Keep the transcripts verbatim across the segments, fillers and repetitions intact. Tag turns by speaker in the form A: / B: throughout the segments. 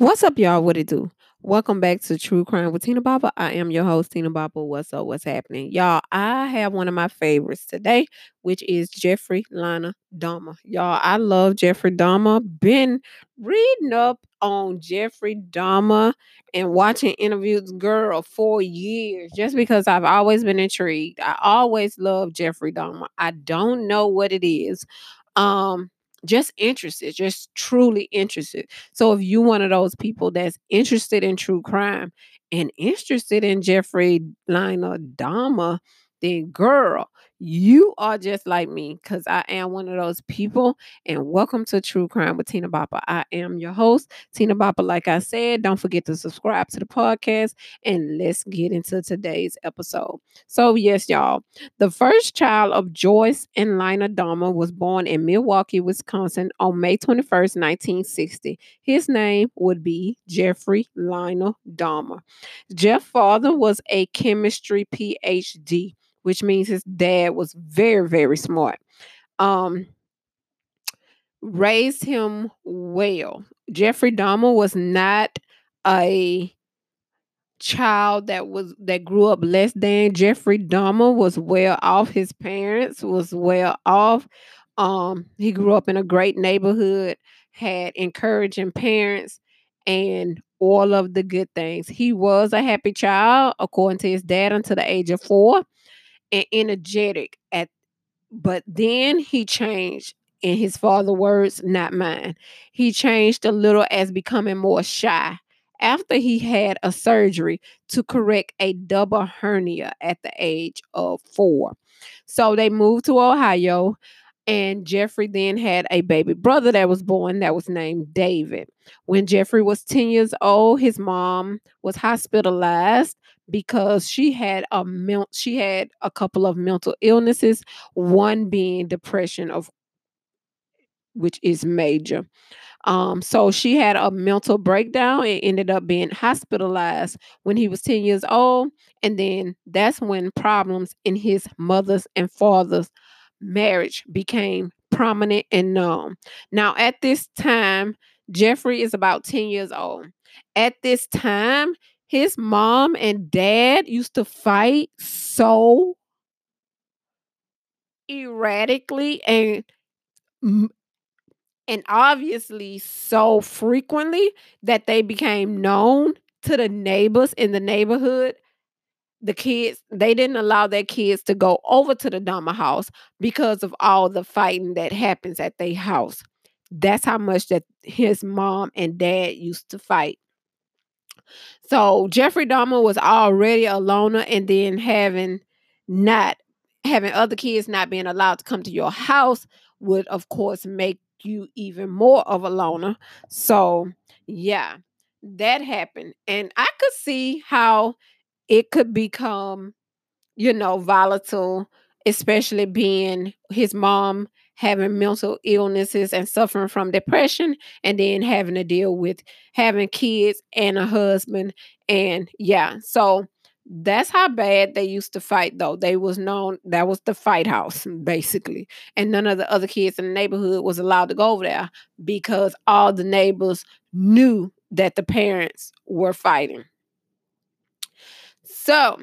A: What's up, y'all? What it do? Welcome back to True Crime with Tina Baba. I am your host, Tina Baba. What's up? What's happening? Y'all, I have one of my favorites today, which is Jeffrey Lina Dahmer. Y'all, I love Jeffrey Dahmer. Been reading up on Jeffrey Dahmer and watching interviews, girl, for years, just because I've always been intrigued. I always love Jeffrey Dahmer. I don't know what it is. Um, just interested, just truly interested. So if you one of those people that's interested in true crime and interested in Jeffrey Lina Dahmer, then girl, you are just like me because I am one of those people. And welcome to True Crime with Tina Bapa. I am your host, Tina Bapa. Like I said, don't forget to subscribe to the podcast and let's get into today's episode. So, yes, y'all, the first child of Joyce and Lina Dahmer was born in Milwaukee, Wisconsin on May twenty-first, nineteen sixty. His name would be Jeffrey Lina Dahmer. Jeff's father was a chemistry P H D, which means his dad was very, very smart. Um, raised him well. Jeffrey Dahmer was not a child that was that grew up less than. Jeffrey Dahmer was well off. His parents was well off. Um, he grew up in a great neighborhood, had encouraging parents, and all of the good things. He was a happy child, according to his dad, until the age of four, and energetic at but then he changed, in his father's words, not mine. He changed a little as becoming more shy after he had a surgery to correct a double hernia at the age of four. So they moved to Ohio, and Jeffrey then had a baby brother that was born that was named David. When Jeffrey was ten years old, his mom was hospitalized because she had a mel- she had a couple of mental illnesses, one being depression, of which is major. Um, so she had a mental breakdown and ended up being hospitalized when he was ten years old. And then that's when problems in his mother's and father's marriage became prominent and known. Now, at this time, Jeffrey is about ten years old. At this time, his mom and dad used to fight so erratically and and obviously so frequently that they became known to the neighbors in the neighborhood. The kids, they didn't allow their kids to go over to the Dahmer house because of all the fighting that happens at their house. That's how much that his mom and dad used to fight. So Jeffrey Dahmer was already a loner, and then having not having other kids not being allowed to come to your house would of course make you even more of a loner. So yeah, that happened. And I could see how it could become, you know, volatile, especially being his mom having mental illnesses and suffering from depression, and then having to deal with having kids and a husband. And yeah, so that's how bad they used to fight, though. They was known, that was the fight house, basically. And none of the other kids in the neighborhood was allowed to go over there because all the neighbors knew that the parents were fighting. So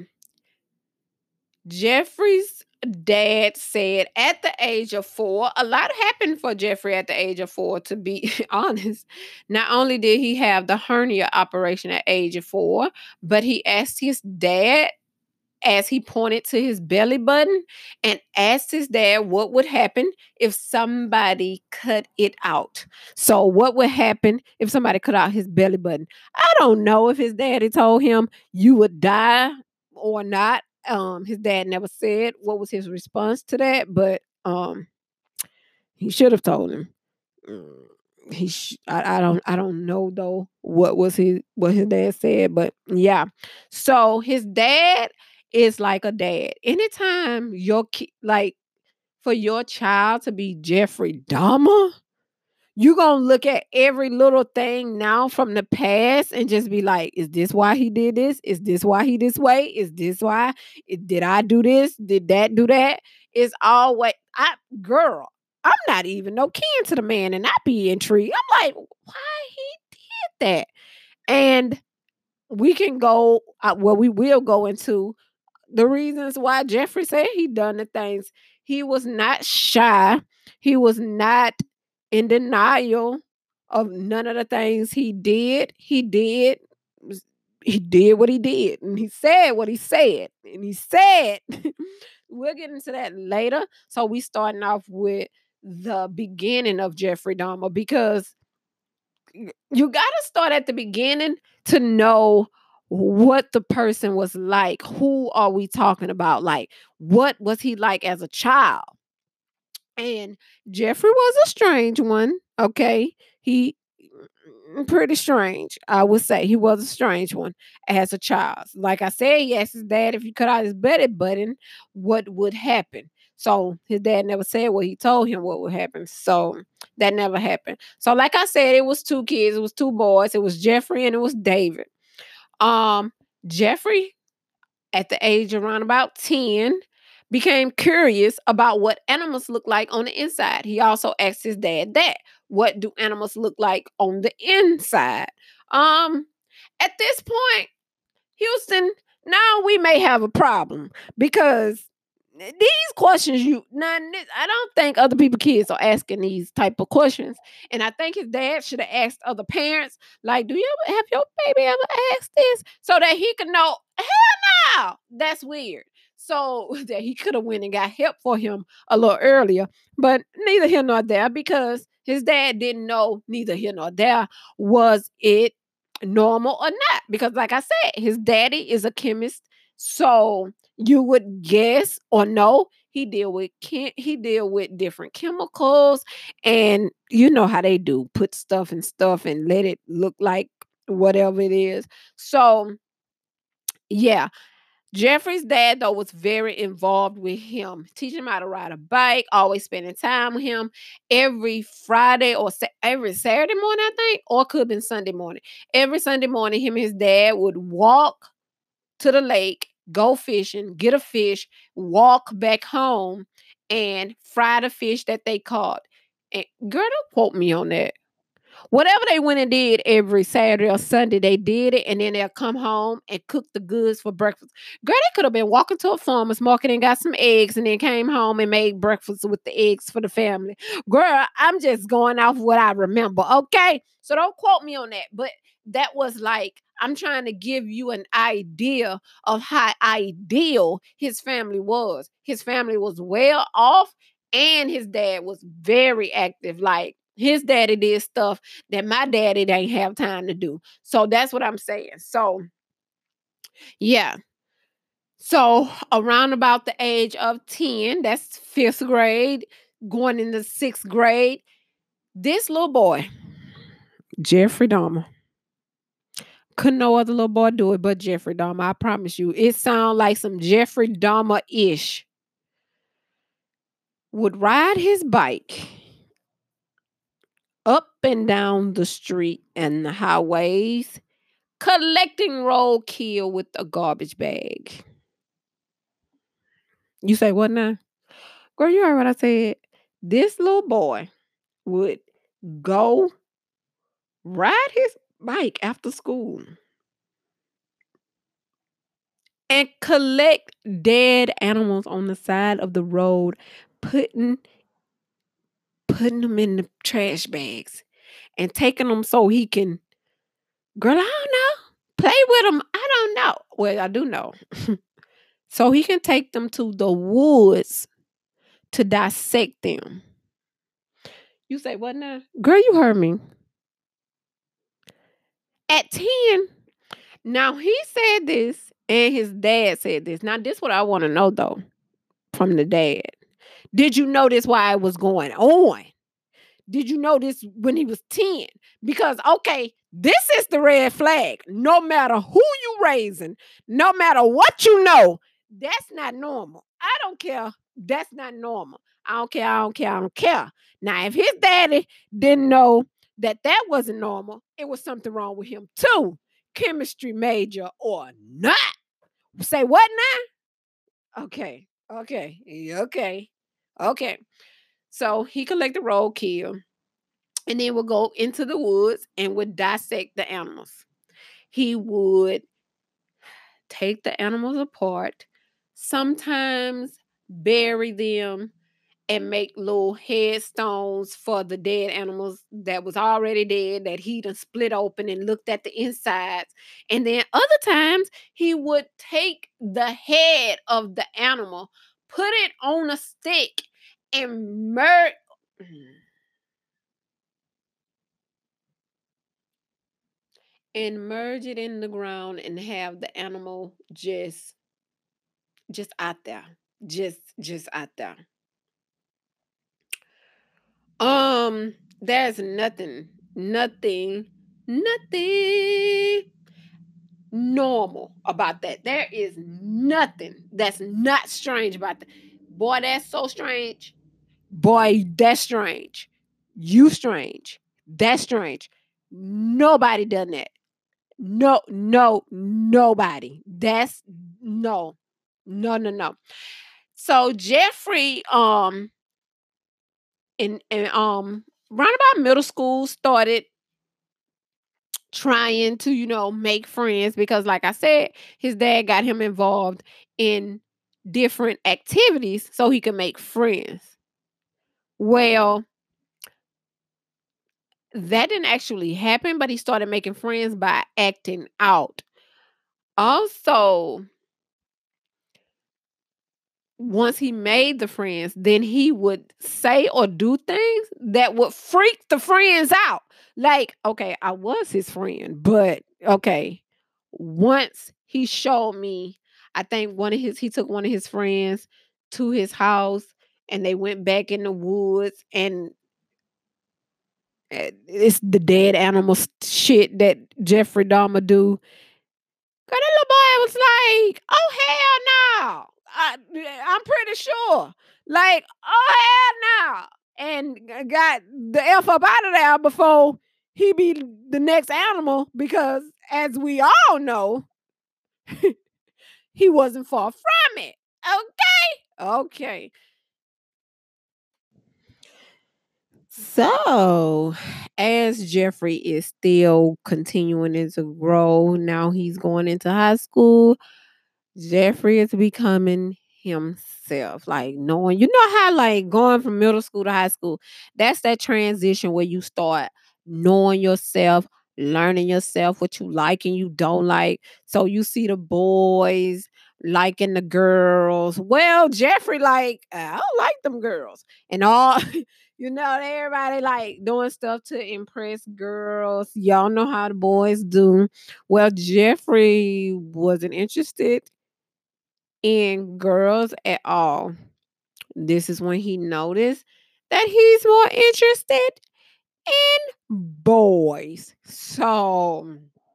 A: Jeffrey's dad said at the age of four, a lot happened for Jeffrey at the age of four, to be honest. Not only did he have the hernia operation at age of four, but he asked his dad, as he pointed to his belly button, and asked his dad what would happen if somebody cut it out. So what would happen if somebody cut out his belly button? I don't know if his daddy told him you would die or not. Um, his dad never said what was his response to that, but um, he should have told him. Mm, He, sh- I, I don't, I don't know though what was his, what his dad said, but yeah. So his dad is like a dad. Anytime your kid, like for your child to be Jeffrey Dahmer, you gonna look at every little thing now from the past and just be like, is this why he did this? Is this why he this way? Is this why? I- Did I do this? Did that do that? It's always I girl. I'm not even no kin to the man, and I be intrigued. I'm like, why he did that? And we can go, uh, well, we will go into the reasons why Jeffrey said he done the things. He was not shy. He was not in denial of none of the things he did. He did. He did what he did, and he said what he said, and he said. We'll get into that later. So we starting off with the beginning of Jeffrey Dahmer because you got to start at the beginning to know what the person was like. Who are we talking about? Like, what was he like as a child? And Jeffrey was a strange one. Okay. He mm, pretty strange. I would say he was a strange one as a child. Like I said, he asked his dad if he cut out his belly button, what would happen. So his dad never said what he told him what would happen. So that never happened. So, like I said, it was two kids, it was two boys, it was Jeffrey and it was David. Um, Jeffrey, at the age around about ten, became curious about what animals look like on the inside. He also asked his dad that. What do animals look like on the inside? Um, at this point, Houston, now we may have a problem because these questions you none I don't think other people kids are asking these type of questions. And I think his dad should have asked other parents, like, do you ever have your baby ever asked this? So that he could know, hell no, that's weird. So that he could have went and got help for him a little earlier. But neither here nor there, because his dad didn't know neither here nor there was it normal or not. Because like I said, his daddy is a chemist. So you would guess or know he deal with chem- he deal with different chemicals, and you know how they do, put stuff and stuff and let it look like whatever it is. So yeah, Jeffrey's dad though was very involved with him, teaching him how to ride a bike, always spending time with him every Friday or sa- every Saturday morning, I think, or it could have been Sunday morning. Every Sunday morning, him and his dad would walk to the lake, go fishing, get a fish, walk back home, and fry the fish that they caught. And girl, don't quote me on that. Whatever they went and did every Saturday or Sunday, they did it, and then they'll come home and cook the goods for breakfast. Girl, they could have been walking to a farmer's market and got some eggs, and then came home and made breakfast with the eggs for the family. Girl, I'm just going off what I remember, okay? So don't quote me on that. But that was like, I'm trying to give you an idea of how ideal his family was. His family was well off, and his dad was very active. Like, his daddy did stuff that my daddy didn't have time to do. So that's what I'm saying. So yeah. So around about the age of ten, that's fifth grade, going into sixth grade, this little boy, Jeffrey Dahmer, could no other little boy do it but Jeffrey Dahmer. I promise you. It sounds like some Jeffrey Dahmer-ish. Would ride his bike up and down the street and the highways, collecting roadkill with a garbage bag. You say what now? Girl, you heard what I said. This little boy would go ride his bike after school and collect dead animals on the side of the road, putting putting them in the trash bags and taking them so he can, girl, I don't know, play with them. I don't know. Well, I do know. So he can take them to the woods to dissect them. You say what now? Girl, you heard me. At ten, now he said this and his dad said this. Now, this what I want to know though from the dad. Did you notice why it was going on? Did you notice when he was ten? Because, okay, this is the red flag. No matter who you raising, no matter what you know, that's not normal. I don't care. That's not normal. I don't care. I don't care. I don't care. Now, if his daddy didn't know that that wasn't normal, it was something wrong with him too. Chemistry major or not. Say what now? Okay. Okay. Yeah, okay. Okay. So he collected roadkill and then would go into the woods and would dissect the animals. He would take the animals apart, sometimes bury them and make little headstones for the dead animals that was already dead that he done split open and looked at the insides. And then other times he would take the head of the animal, put it on a stick, and murder and merge it in the ground and have the animal just just out there. Just just out there. Um, there's nothing, nothing, nothing normal about that. There is nothing that's not strange about that. Boy, that's so strange. Boy, that's strange. You strange. That's strange. Nobody done that. No, no, nobody. That's no, no, no, no. So Jeffrey, um, in, in um, round about middle school, started trying to, you know, make friends because, like I said, his dad got him involved in different activities so he could make friends. Well, that didn't actually happen, but he started making friends by acting out. Also, once he made the friends, then he would say or do things that would freak the friends out. Like, okay, I was his friend, but okay, once he showed me, I think one of his, he took one of his friends to his house and they went back in the woods and uh, it's the dead animal s- shit that Jeffrey Dahmer do. Cause that little boy was like, "Oh hell no!" I, I'm pretty sure. Like, "Oh hell no!" And g- got the f up out of there before he be the next animal. Because as we all know, he wasn't far from it. Okay, okay. So, as Jeffrey is still continuing to grow, now he's going into high school. Jeffrey is becoming himself, like knowing, you know how like going from middle school to high school, that's that transition where you start knowing yourself, learning yourself, what you like and you don't like. So you see the boys liking the girls. Well, Jeffrey, like, I don't like them girls. And all you know, everybody like doing stuff to impress girls. Y'all know how the boys do. Well, Jeffrey wasn't interested in girls at all. This is when he noticed that he's more interested in boys. So,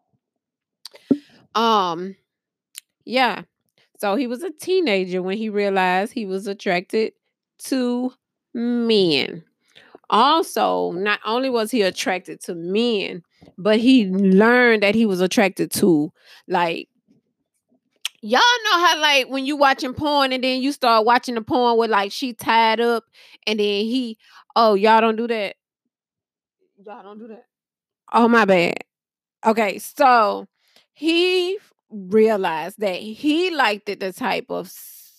A: um, yeah. So he was a teenager when he realized he was attracted to men. Also, not only was he attracted to men, but he learned that he was attracted to like y'all know how like when you watching porn and then you start watching the porn with like she tied up and then he oh y'all don't do that. Y'all don't do that. Oh my bad. Okay, so he realized that he liked it the type of s-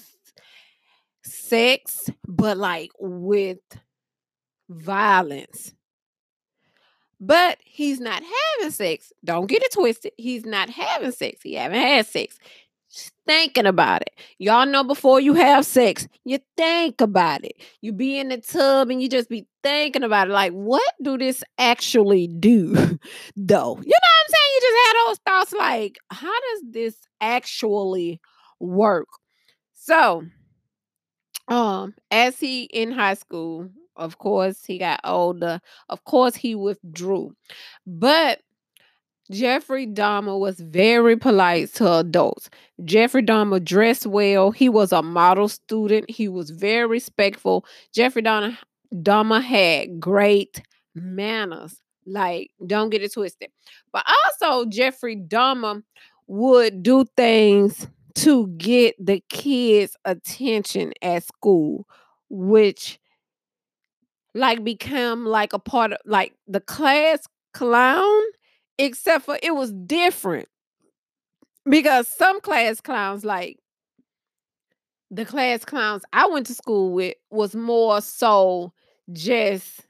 A: sex, but like with violence. But he's not having sex. Don't get it twisted. He's not having sex. He haven't had sex. Just thinking about it. Y'all know before you have sex, you think about it. You be in the tub and you just be thinking about it. Like, what do this actually do? Though. You know what I'm saying? You just had those thoughts like, how does this actually work? So, um, as he in high school, of course, he got older. Of course, he withdrew. But Jeffrey Dahmer was very polite to adults. Jeffrey Dahmer dressed well. He was a model student. He was very respectful. Jeffrey Dahmer, Dahmer had great manners. Like, don't get it twisted. But also, Jeffrey Dahmer would do things to get the kids' attention at school, which like become like a part of like the class clown except for it was different because some class clowns, like the class clowns I went to school with, was more so just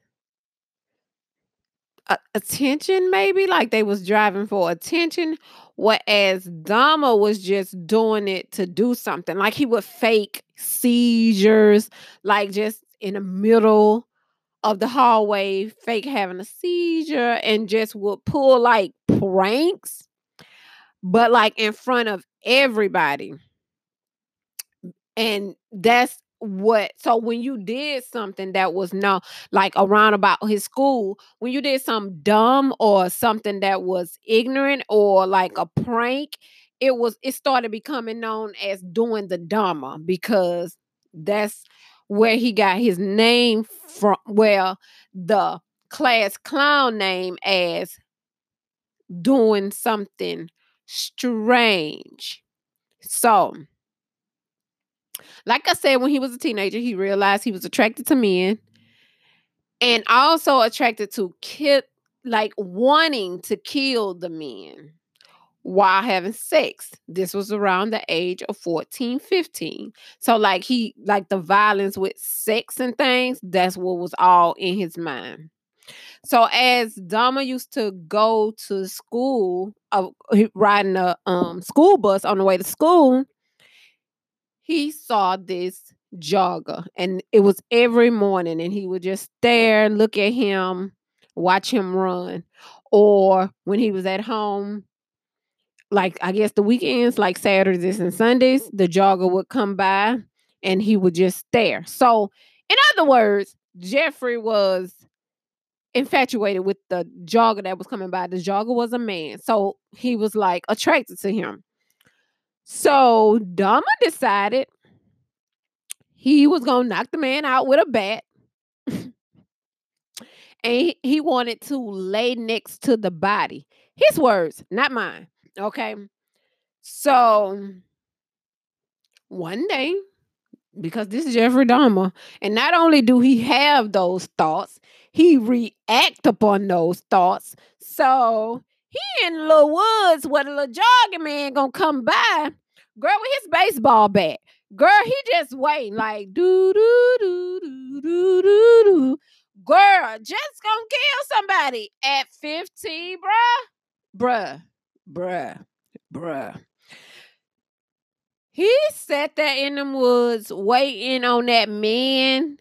A: a- attention, maybe like they was driving for attention, whereas Dama was just doing it to do something. Like he would fake seizures, like just in the middle of the hallway, fake having a seizure, and just would pull like pranks, but like in front of everybody. And that's what, so when you did something that was no, like around about his school, when you did something dumb or something that was ignorant or like a prank, it was it started becoming known as doing the Dharma, because that's where he got his name from. Well, the class clown name as doing something strange. So like I said, when he was a teenager, he realized he was attracted to men and also attracted to kill, like wanting to kill the men while having sex. This was around the age of fourteen, fifteen. So like he like the violence with sex and things, that's what was all in his mind. So as Dama used to go to school, uh, riding a um, school bus on the way to school, he saw this jogger, and it was every morning, and he would just stare, look at him, watch him run. Or when he was at home, like I guess the weekends, like Saturdays and Sundays, the jogger would come by and he would just stare. So in other words, Jeffrey was infatuated with the jogger that was coming by. The jogger was a man, so he was like attracted to him. So Dama decided he was gonna knock the man out with a bat, and he, he wanted to lay next to the body. His words, not mine. Okay. So one day, because this is Jeffrey Dahmer, and not only do he have those thoughts, he react upon those thoughts. So he in the little woods where the little jogging man gonna come by, girl, with his baseball bat. Girl, he just waiting like do do do do do do do. Girl, just gonna kill somebody at fifteen, bruh, bruh, bruh, bruh. He sat there in them woods waiting on that man.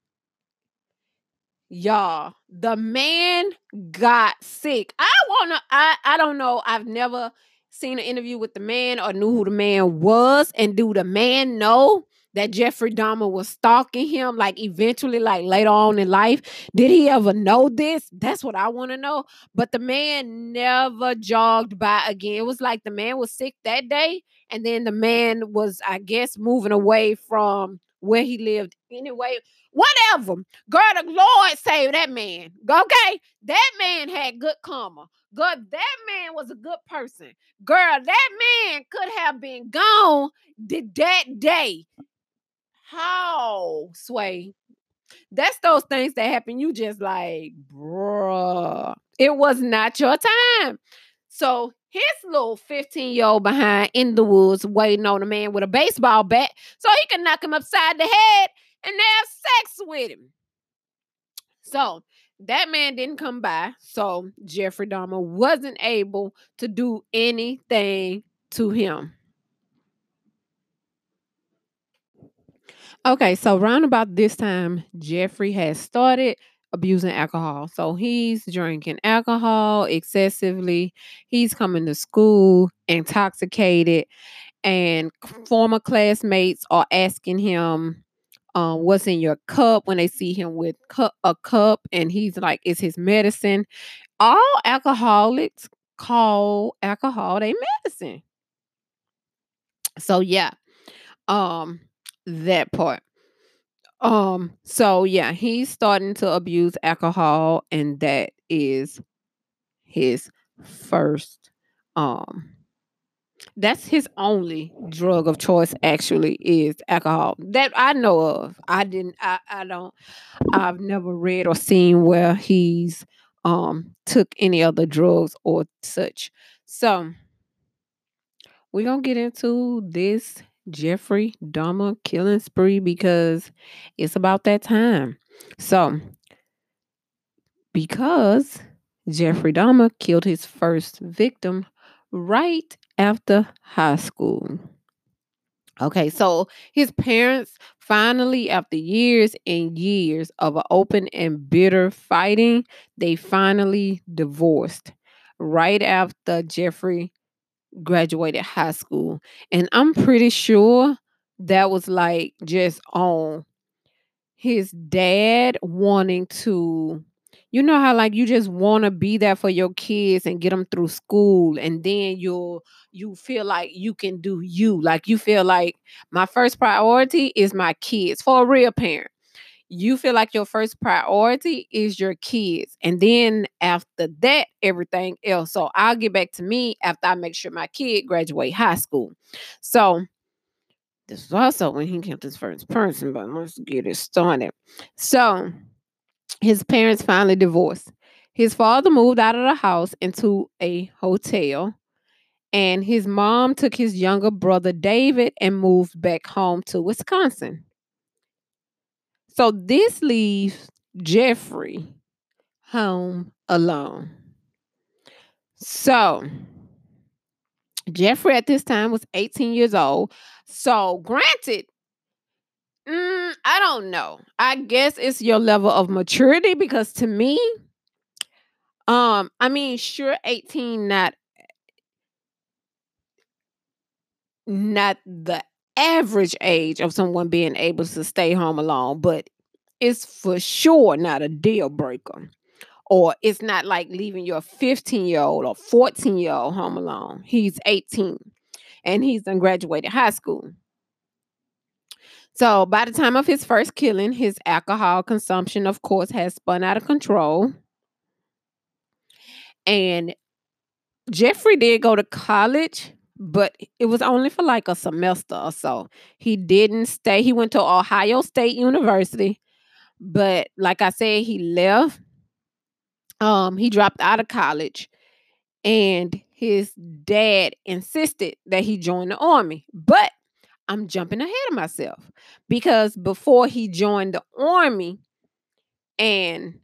A: Y'all, the man got sick. I wanna, I, I don't know. I've never seen an interview with the man or knew who the man was. And do the man know that Jeffrey Dahmer was stalking him? Like eventually, like later on in life, did he ever know this? That's what I want to know. But the man never jogged by again. It was like the man was sick that day, and then the man was, I guess, moving away from where he lived anyway. Whatever. Girl, the Lord saved that man. Okay? That man had good karma. Girl, that man was a good person. Girl, that man could have been gone th- that day. How, Sway? That's those things that happen. You just like, bruh, it was not your time. So his little fifteen year old behind in the woods waiting on a man with a baseball bat so he can knock him upside the head and have sex with him. So that man didn't come by. So Jeffrey Dahmer wasn't able to do anything to him. Okay, so round about this time, Jeffrey has started abusing alcohol. So he's drinking alcohol excessively. He's coming to school intoxicated, and former classmates are asking him, um, what's in your cup when they see him with cu- a cup, and he's like, it's his medicine. All alcoholics call alcohol their medicine. So yeah, um, that part. Um, so yeah, he's starting to abuse alcohol, and that is his first um that's his only drug of choice, actually, is alcohol that I know of. I didn't I, I don't I've never read or seen where he's um took any other drugs or such. So we're gonna get into this Jeffrey Dahmer killing spree because it's about that time. So because Jeffrey Dahmer killed his first victim right after high school. Okay, so his parents finally, after years and years of a open and bitter fighting, they finally divorced right after Jeffrey graduated high school. And I'm pretty sure that was like just on his dad wanting to, you know how like you just want to be there for your kids and get them through school, and then you'll you feel like you can do you, like you feel like my first priority is my kids. For a real parent, you feel like your first priority is your kids, and then after that everything else. So I'll get back to me after I make sure my kid graduate high school. So this was also when he killed his first person, but let's get it started. So his parents finally divorced. His father moved out of the house into a hotel, and his mom took his younger brother David and moved back home to Wisconsin. So this leaves Jeffrey home alone. So Jeffrey at this time was eighteen years old. So granted, Mm, I don't know. I guess it's your level of maturity because to me, um, I mean, sure, eighteen, not not the average age of someone being able to stay home alone, but it's for sure not a deal breaker. Or it's not like leaving your fifteen year old or fourteen year old home alone. He's eighteen and he's done graduated high school. So by the time of his first killing, his alcohol consumption, of course, has spun out of control. And Jeffrey did go to college, but it was only for like a semester or so. He didn't stay. He went to Ohio State University, but like I said, he left. Um, he dropped out of college, and his dad insisted that he join the army. But I'm jumping ahead of myself because before he joined the army and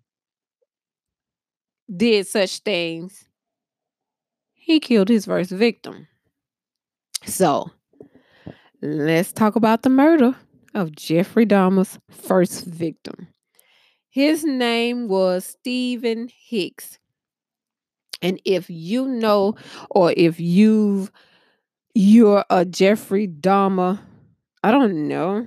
A: did such things, he killed his first victim. So let's talk about the murder of Jeffrey Dahmer's first victim. His name was Stephen Hicks. And if you know, or if you've you're a Jeffrey Dahmer, I don't know,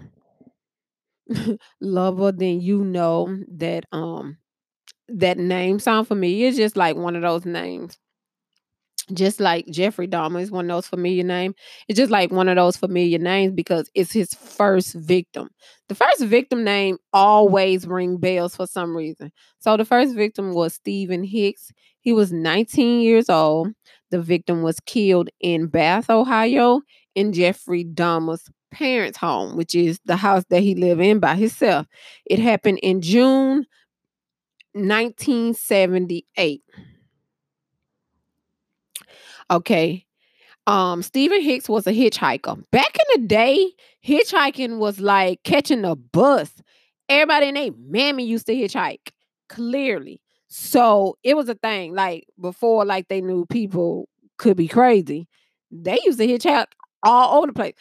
A: lover, then you know that um that name sound familiar. It's just like one of those names. Just like Jeffrey Dahmer is one of those familiar names. It's just like one of those familiar names because it's his first victim. The first victim name always ring bells for some reason. So the first victim was Stephen Hicks. He was nineteen years old. The victim was killed in Bath, Ohio, in Jeffrey Dahmer's parents' home, which is the house that he lived in by himself. It happened in June nineteen seventy-eight. Okay. Um, Stephen Hicks was a hitchhiker. Back in the day, hitchhiking was like catching a bus. Everybody in their mammy used to hitchhike, clearly. So it was a thing. Like before, like they knew people could be crazy. They used to hitchhike all over the place.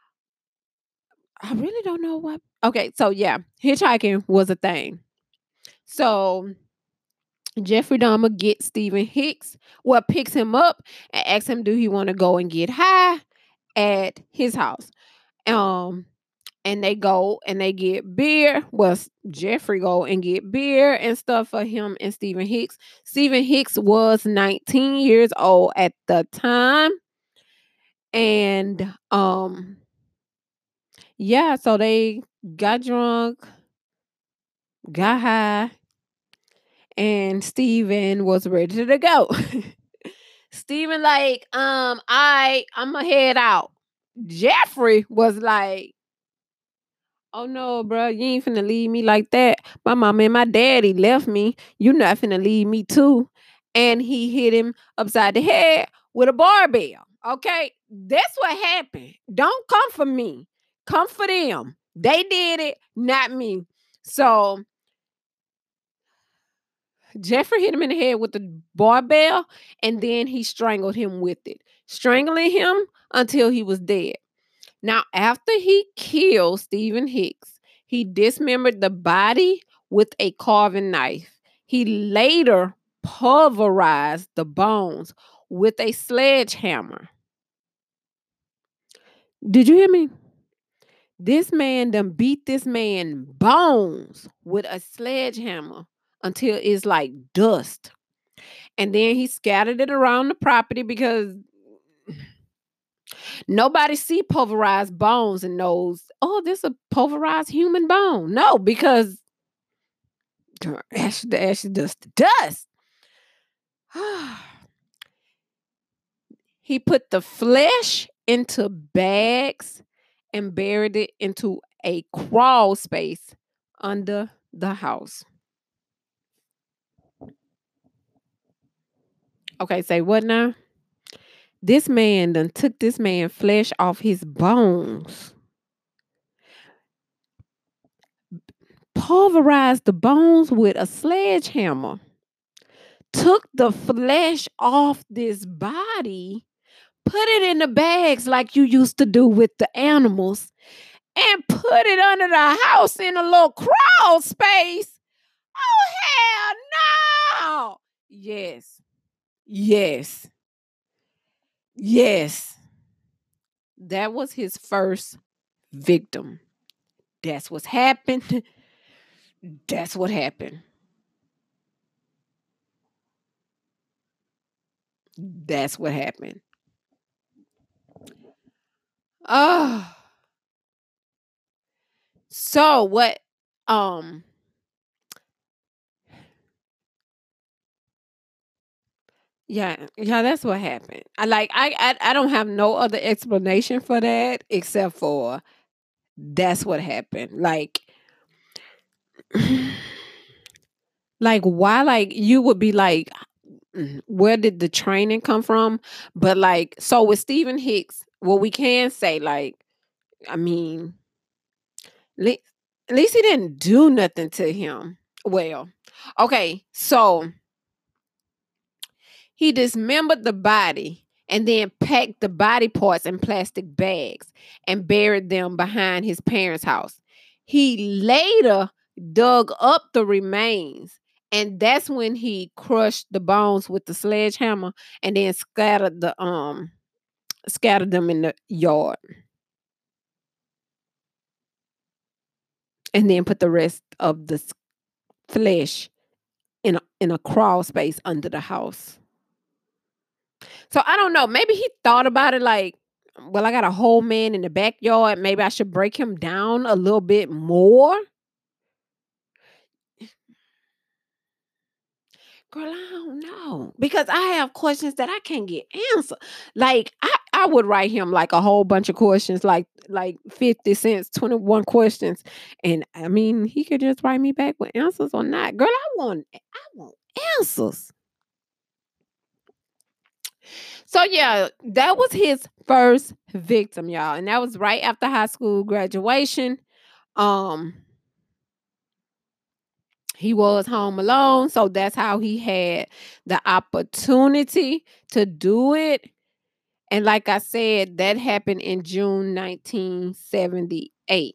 A: I really don't know what. Okay, so yeah, hitchhiking was a thing. So Jeffrey Dahmer gets Stephen Hicks, well, picks him up and asks him, do he want to go and get high at his house? Um, and they go and they get beer. Well, Jeffrey go and get beer and stuff for him and Stephen Hicks. Stephen Hicks was nineteen years old at the time. And um, yeah, so they got drunk, got high, and Steven was ready to go. Steven like, um, I I'ma head out. Jeffrey was like, Oh no, bro, you ain't finna leave me like that. My mama and my daddy left me. You not finna leave me too. And he hit him upside the head with a barbell. Okay, that's what happened. Don't come for me. Come for them. They did it, not me. So Jeffrey hit him in the head with the barbell, and then he strangled him with it, strangling him until he was dead. Now, after he killed Stephen Hicks, he dismembered the body with a carving knife. He later pulverized the bones with a sledgehammer. Did you hear me? This man done beat this man bones with a sledgehammer until it's like dust. And then he scattered it around the property because nobody see pulverized bones and knows, oh, this a pulverized human bone. No, because ash the ash dust the dust. He put the flesh into bags and buried it into a crawl space under the house. Okay, say what now? This man done took this man flesh off his bones, pulverized the bones with a sledgehammer, took the flesh off this body, put it in the bags like you used to do with the animals, and put it under the house in a little crawl space. Oh, hell no. Yes. Yes. Yes. That was his first victim. That's what's happened. That's what happened. That's what happened. Oh. So what um yeah, yeah, that's what happened. I like I I, I don't have no other explanation for that except for that's what happened. Like like why like you would be like mm, where did the training come from? But like so with Stephen Hicks, what we can say like I mean le- at least he didn't do nothing to him. Well, okay, so he dismembered the body and then packed the body parts in plastic bags and buried them behind his parents' house. He later dug up the remains, and that's when he crushed the bones with the sledgehammer and then scattered the um scattered them in the yard and then put the rest of the s- flesh in a, in a crawl space under the house. So I don't know. Maybe he thought about it like, well, I got a whole man in the backyard. Maybe I should break him down a little bit more. Girl, I don't know. Because I have questions that I can't get answered. Like I, I would write him like a whole bunch of questions, like like fifty cents, twenty-one questions. And I mean, he could just write me back with answers or not. Girl, I want I want answers. So yeah, that was his first victim, y'all. And that was right after high school graduation. Um, he was home alone, so that's how he had the opportunity to do it. And like I said, that happened in June nineteen seventy-eight.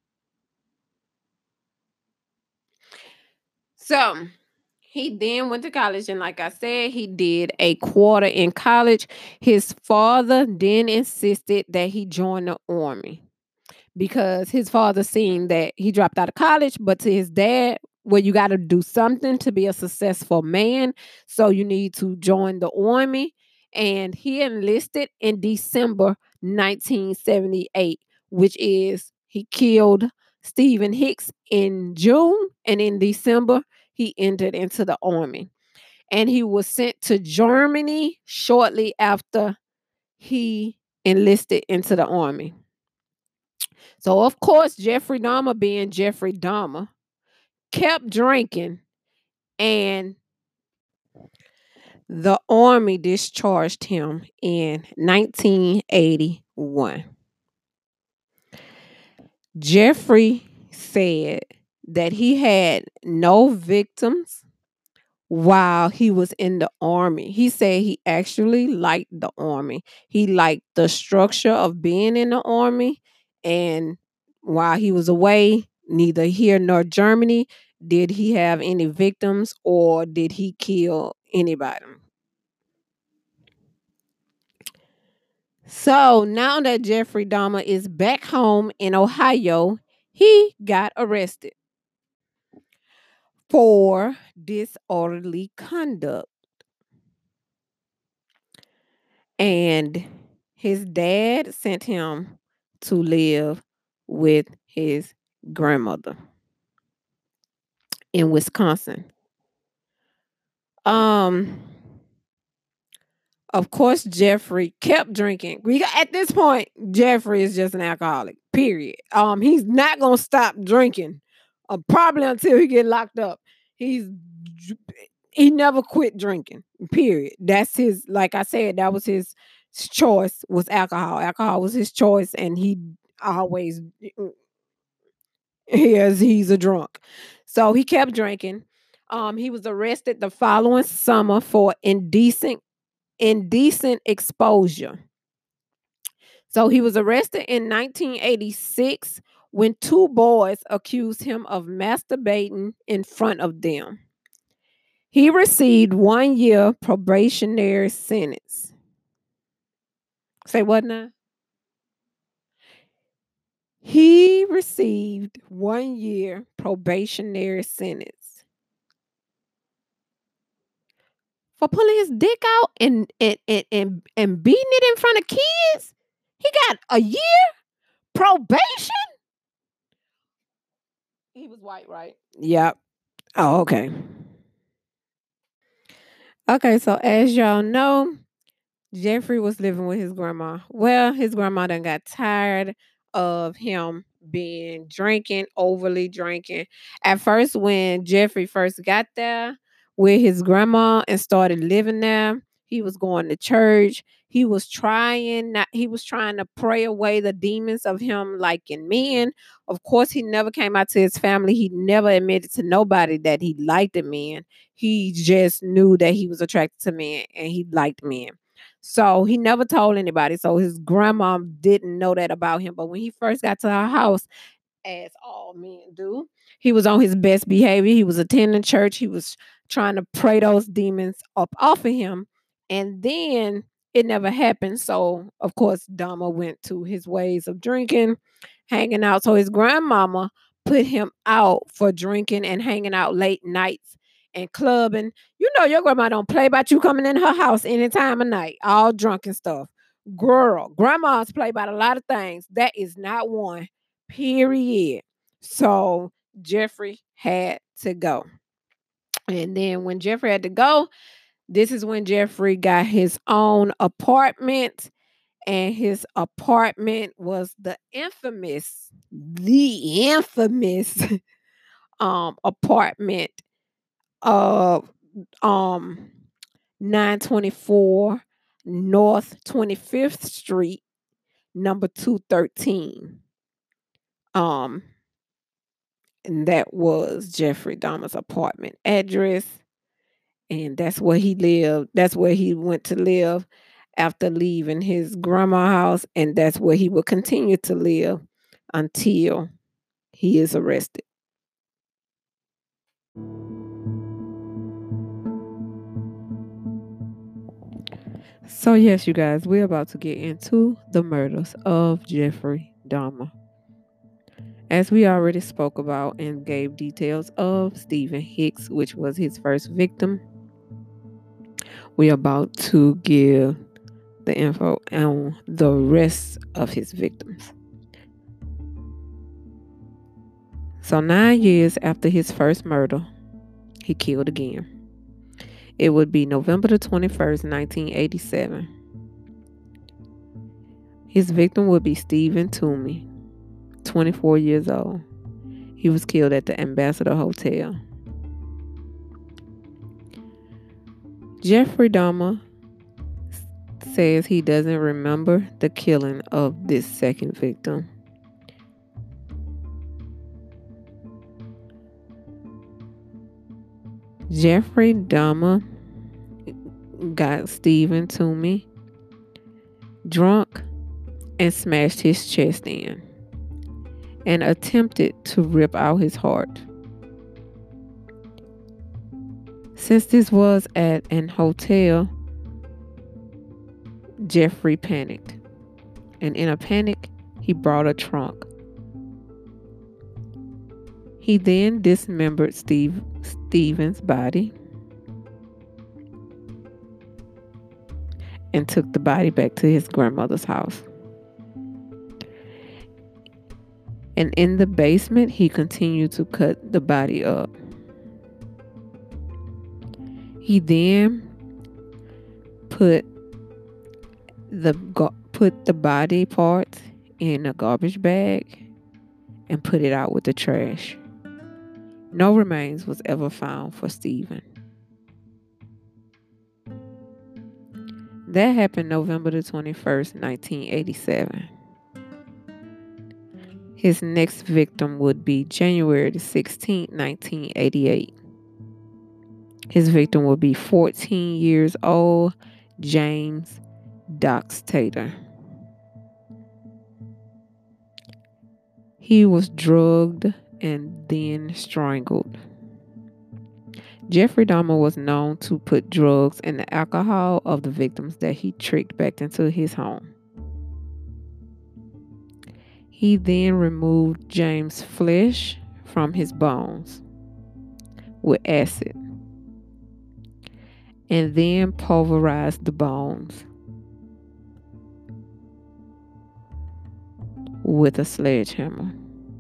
A: So he then went to college, and like I said, he did a quarter in college. His father then insisted that he join the army, because his father seen that he dropped out of college, but to his dad, well, you got to do something to be a successful man. So you need to join the army. And he enlisted in December nineteen seventy-eight, which is he killed Stephen Hicks in June. And in December, he entered into the army. And he was sent to Germany shortly after he enlisted into the army. So, of course, Jeffrey Dahmer, being Jeffrey Dahmer, kept drinking, and the army discharged him in nineteen eighty-one. Jeffrey said that he had no victims while he was in the army. He said he actually liked the army. He liked the structure of being in the army. And while he was away, neither here nor Germany, did he have any victims or did he kill anybody. So now that Jeffrey Dahmer is back home in Ohio, he got arrested for disorderly conduct. And his dad sent him to live with his grandmother in Wisconsin. Um, of course, Jeffrey kept drinking. We got, at this point, Jeffrey is just an alcoholic. Period. Um, he's not gonna stop drinking, uh, probably until he get locked up. He's he never quit drinking. Period. That's his. Like I said, that was his choice. Was alcohol. Alcohol was his choice, and he always he is he's a drunk. So he kept drinking. Um, he was arrested the following summer for indecent indecent exposure. So he was arrested in nineteen eighty-six when two boys accused him of masturbating in front of them. He received one year probationary sentence. Say what now? He received one year probationary sentence for pulling his dick out and and, and, and, and beating it in front of kids. He got a year probation. He was white, right? Yep. Oh, okay. Okay, so as y'all know, Jeffrey was living with his grandma. Well, his grandma done got tired of him being drinking, overly drinking. At first, when Jeffrey first got there with his grandma and started living there, he was going to church. He was trying not, he was trying to pray away the demons of him liking men. Of course, he never came out to his family. He never admitted to nobody that he liked the men. He just knew that he was attracted to men and he liked men. So he never told anybody. So his grandma didn't know that about him. But when he first got to our house, as all men do, he was on his best behavior. He was attending church. He was trying to pray those demons up off of him. And then it never happened. So, of course, Dahmer went to his ways of drinking, hanging out. So his grandmama put him out for drinking and hanging out late nights and clubbing. You know your grandma don't play about you coming in her house any time of night, all drunk and stuff. Girl, grandmas play about a lot of things. That is not one. Period. So Jeffrey had to go. And then when Jeffrey had to go, this is when Jeffrey got his own apartment. And his apartment was the infamous, the infamous um apartment of um nine twenty-four North twenty-fifth Street, number two thirteen. Um, and that was Jeffrey Dahmer's apartment address. And that's where he lived. That's where he went to live after leaving his grandma's house. And that's where he will continue to live until he is arrested. So, yes, you guys, we're about to get into the murders of Jeffrey Dahmer. As we already spoke about and gave details of Stephen Hicks, which was his first victim, we're about to give the info on the rest of his victims. So, nine years after his first murder, he killed again. It would be November the twenty-first, nineteen eighty-seven. His victim would be Stephen Toomey. twenty-four years old. He was killed at the Ambassador Hotel. Jeffrey Dahmer says he doesn't remember the killing of this second victim. Jeffrey Dahmer got Stephen Toomey drunk and smashed his chest in and attempted to rip out his heart. Since this was at an hotel, Jeffrey panicked, and in a panic, he brought a trunk. He then dismembered Steve, Stephen's body and took the body back to his grandmother's house. And in the basement, he continued to cut the body up. He then put the put the body parts in a garbage bag and put it out with the trash. No remains was ever found for Stephen. That happened November the twenty-first, nineteen eighty-seven. His next victim would be January the sixteenth, nineteen eighty-eight. His victim would be fourteen years old, James Doxtator. He was drugged and then strangled. Jeffrey Dahmer was known to put drugs in the alcohol of the victims that he tricked back into his home. He then removed James' flesh from his bones with acid and then pulverized the bones with a sledgehammer.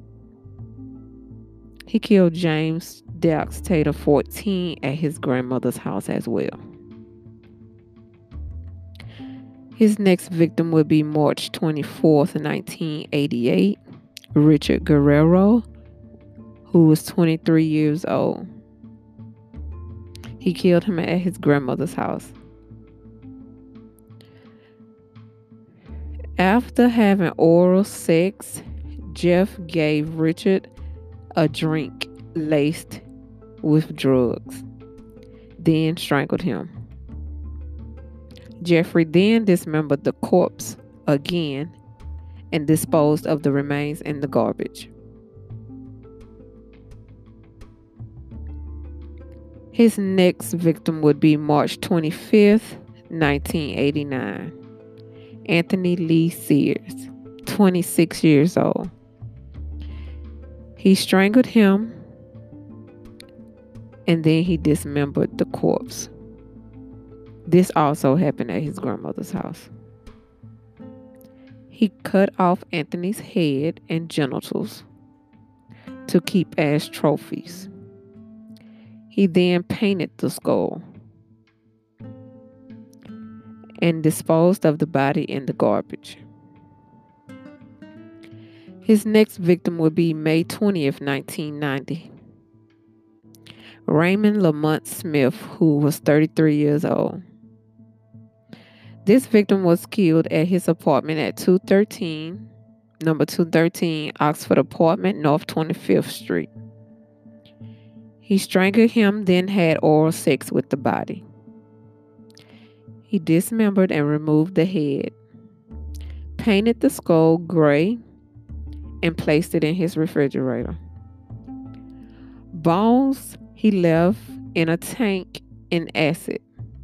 A: He killed James Doxtator, fourteen, at his grandmother's house as well. His next victim would be March twenty-fourth, nineteen eighty-eight, Richard Guerrero, who was twenty-three years old. He killed him at his grandmother's house. After having oral sex, Jeff gave Richard a drink laced with drugs, then strangled him. Jeffrey then dismembered the corpse again and disposed of the remains in the garbage. His next victim would be March twenty-fifth, nineteen eighty-nine. Anthony Lee Sears, twenty-six years old. He strangled him and then he dismembered the corpse. This also happened at his grandmother's house. He cut off Anthony's head and genitals to keep as trophies. He then painted the skull and disposed of the body in the garbage. His next victim would be May twentieth, nineteen ninety. Raymond Lamont Smith, who was thirty-three years old. This victim was killed at his apartment at two thirteen, number two thirteen, Oxford Apartment, North twenty-fifth Street. He strangled him, then had oral sex with the body. He dismembered and removed the head, painted the skull gray, and placed it in his refrigerator. Bones he left in a tank in acid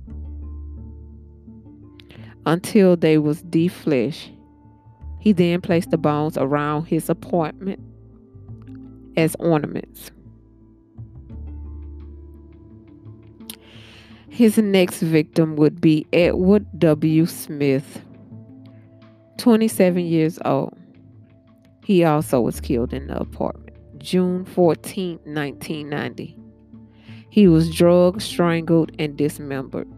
A: until they was defleshed. He then placed the bones around his apartment as ornaments. His next victim would be Edward W. Smith, twenty-seven years old. He also was killed in the apartment, June fourteenth, nineteen ninety. He was drugged, strangled, and dismembered.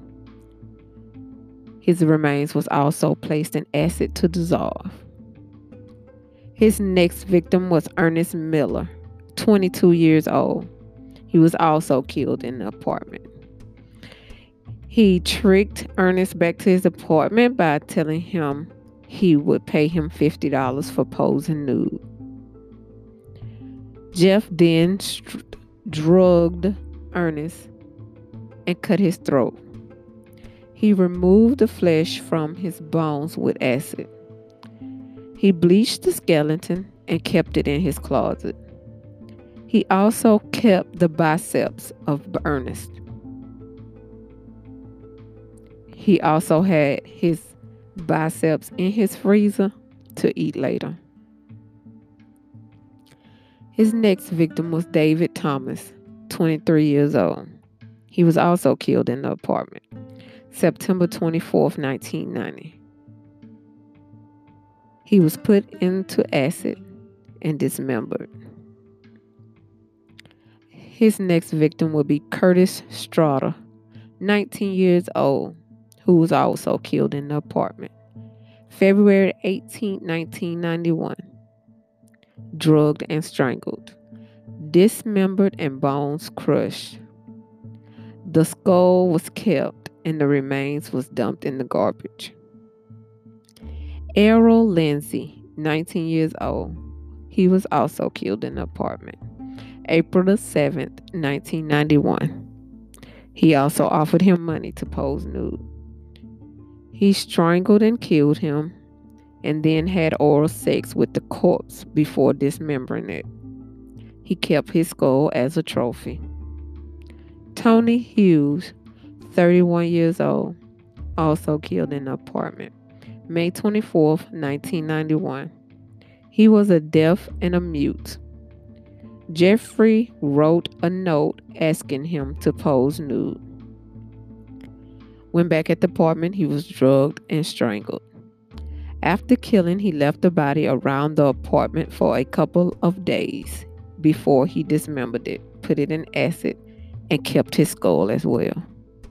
A: His remains was also placed in acid to dissolve. His next victim was Ernest Miller, twenty-two years old. He was also killed in the apartment. He tricked Ernest back to his apartment by telling him he would pay him fifty dollars for posing nude. Jeff then st- drugged Ernest and cut his throat. He removed the flesh from his bones with acid. He bleached the skeleton and kept it in his closet. He also kept the biceps of Ernest. He also had his biceps in his freezer to eat later. His next victim was David Thomas, twenty-three years old. He was also killed in the apartment, September twenty-fourth, nineteen ninety. He was put into acid and dismembered. His next victim would be Curtis Strata, nineteen years old, who was also killed in the apartment, February eighteenth, nineteen ninety-one. Drugged and strangled, dismembered and bones crushed. The skull was kept and the remains was dumped in the garbage. Errol Lindsay, nineteen years old. He was also killed in the apartment, April the seventh, nineteen ninety-one. He also offered him money to pose nude. He strangled and killed him and then had oral sex with the corpse before dismembering it. He kept his skull as a trophy. Tony Hughes, thirty-one years old, also killed in the apartment, May twenty-fourth, nineteen ninety-one. He was a deaf and a mute. Jeffrey wrote a note asking him to pose nude. When back at the apartment, he was drugged and strangled. After killing, he left the body around the apartment for a couple of days before he dismembered it, put it in acid, and kept his skull as well.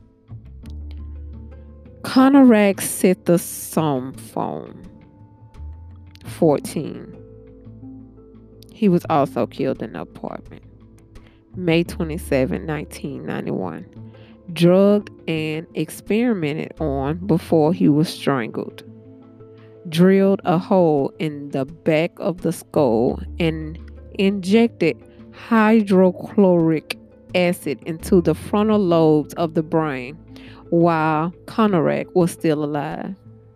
A: Conrad Sithasophone, fourteen. He was also killed in the apartment, May twenty-seventh, nineteen ninety-one. Drugged and experimented on before he was strangled. Drilled a hole in the back of the skull and injected hydrochloric acid into the frontal lobes of the brain while Conrad was still alive.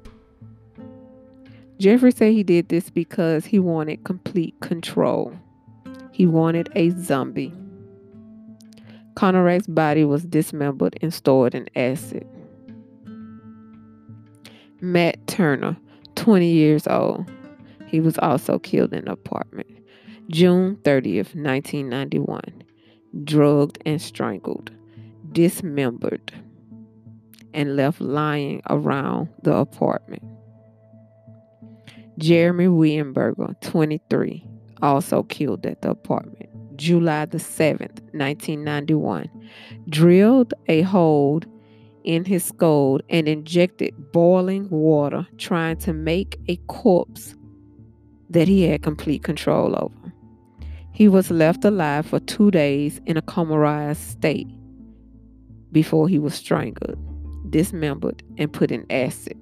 A: Jeffrey said he did this because he wanted complete control. He wanted a zombie. Conrad's body was dismembered and stored in acid. Matt Turner, twenty years old. He was also killed in an apartment, June thirtieth, nineteen ninety-one. Drugged and strangled, dismembered, and left lying around the apartment. Jeremy Weinberger, twenty-three, also killed at the apartment, July the seventh, nineteen ninety-one. Drilled a hole in his skull and injected boiling water, trying to make a corpse that he had complete control over. He was left alive for two days in a comatose state before he was strangled, dismembered, and put in acid.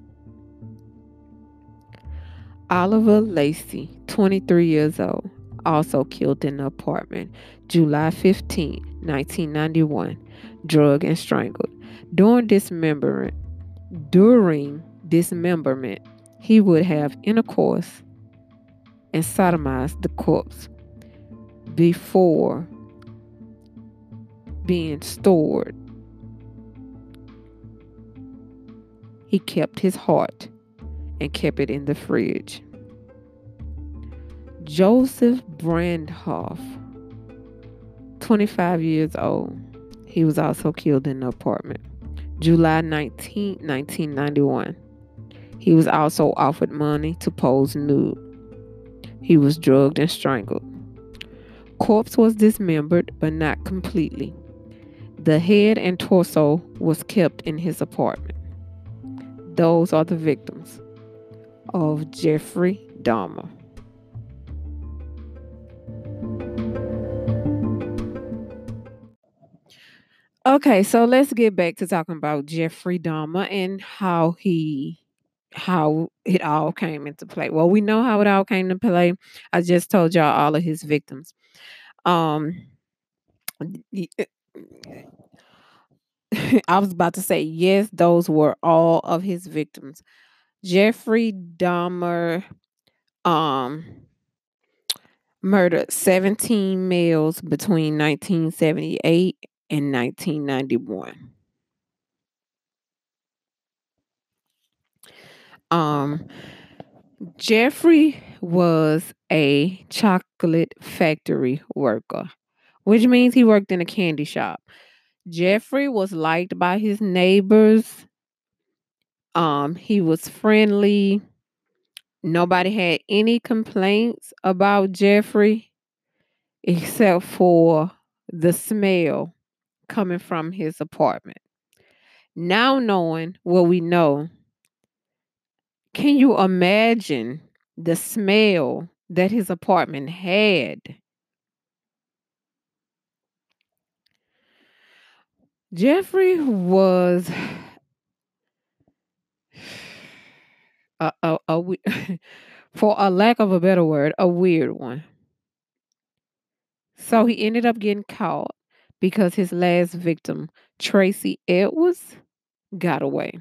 A: Oliver Lacey, twenty-three years old, also killed in the apartment, July fifteenth, nineteen ninety-one, drugged and strangled. During dismemberment, during dismemberment, he would have intercourse and sodomize the corpse before being stored. He kept his heart and kept it in the fridge. Joseph Brandhoff, twenty-five years old. He was also killed in the apartment, July nineteenth, nineteen ninety-one. He was also offered money to pose nude. He was drugged and strangled. Corpse was dismembered, but not completely. The head and torso was kept in his apartment. Those are the victims of Jeffrey Dahmer. Okay, so let's get back to talking about Jeffrey Dahmer and how he how it all came into play. Well, we know how it all came into play. I just told y'all all of his victims. Um y- I was about to say yes, those were all of his victims. Jeffrey Dahmer um murdered seventeen males between nineteen seventy-eight and nineteen ninety-one. Um Jeffrey was a chocolate factory worker, which means he worked in a candy shop. Jeffrey was liked by his neighbors. Um, he was friendly. Nobody had any complaints about Jeffrey except for the smell coming from his apartment. Now knowing what we know, can you imagine the smell that his apartment had? Jeffrey was a, a, a we- for a lack of a better word, a weird one. So he ended up getting caught because his last victim, Tracy Edwards, got away.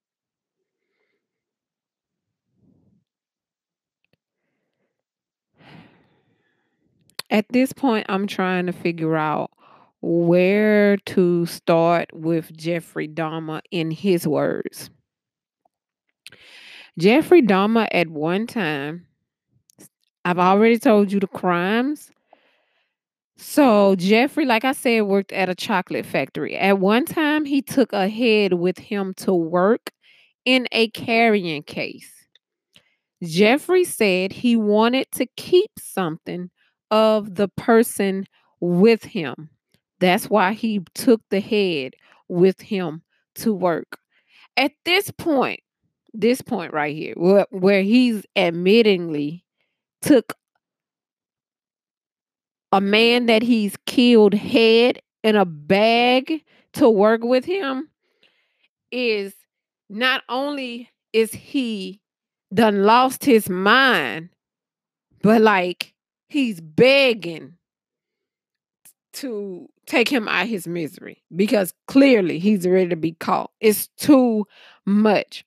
A: At this point, I'm trying to figure out where to start with Jeffrey Dahmer in his words. Jeffrey Dahmer, at one time, I've already told you the crimes. So, Jeffrey, like I said, worked at a chocolate factory. At one time, he took a head with him to work in a carrying case. Jeffrey said he wanted to keep something of the person with him. That's why he took the head with him to work. At this point, this point right here, where, where he's admittingly took a man that he's killed head in a bag to work with him, is not only is he done lost his mind, but like he's begging to take him out his misery because clearly he's ready to be caught. It's too much.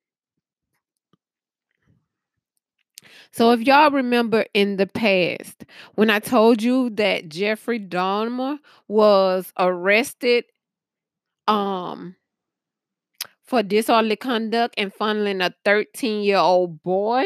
A: So if y'all remember in the past, when I told you that Jeffrey Dahmer was arrested um for disorderly conduct and fondling a thirteen year old boy,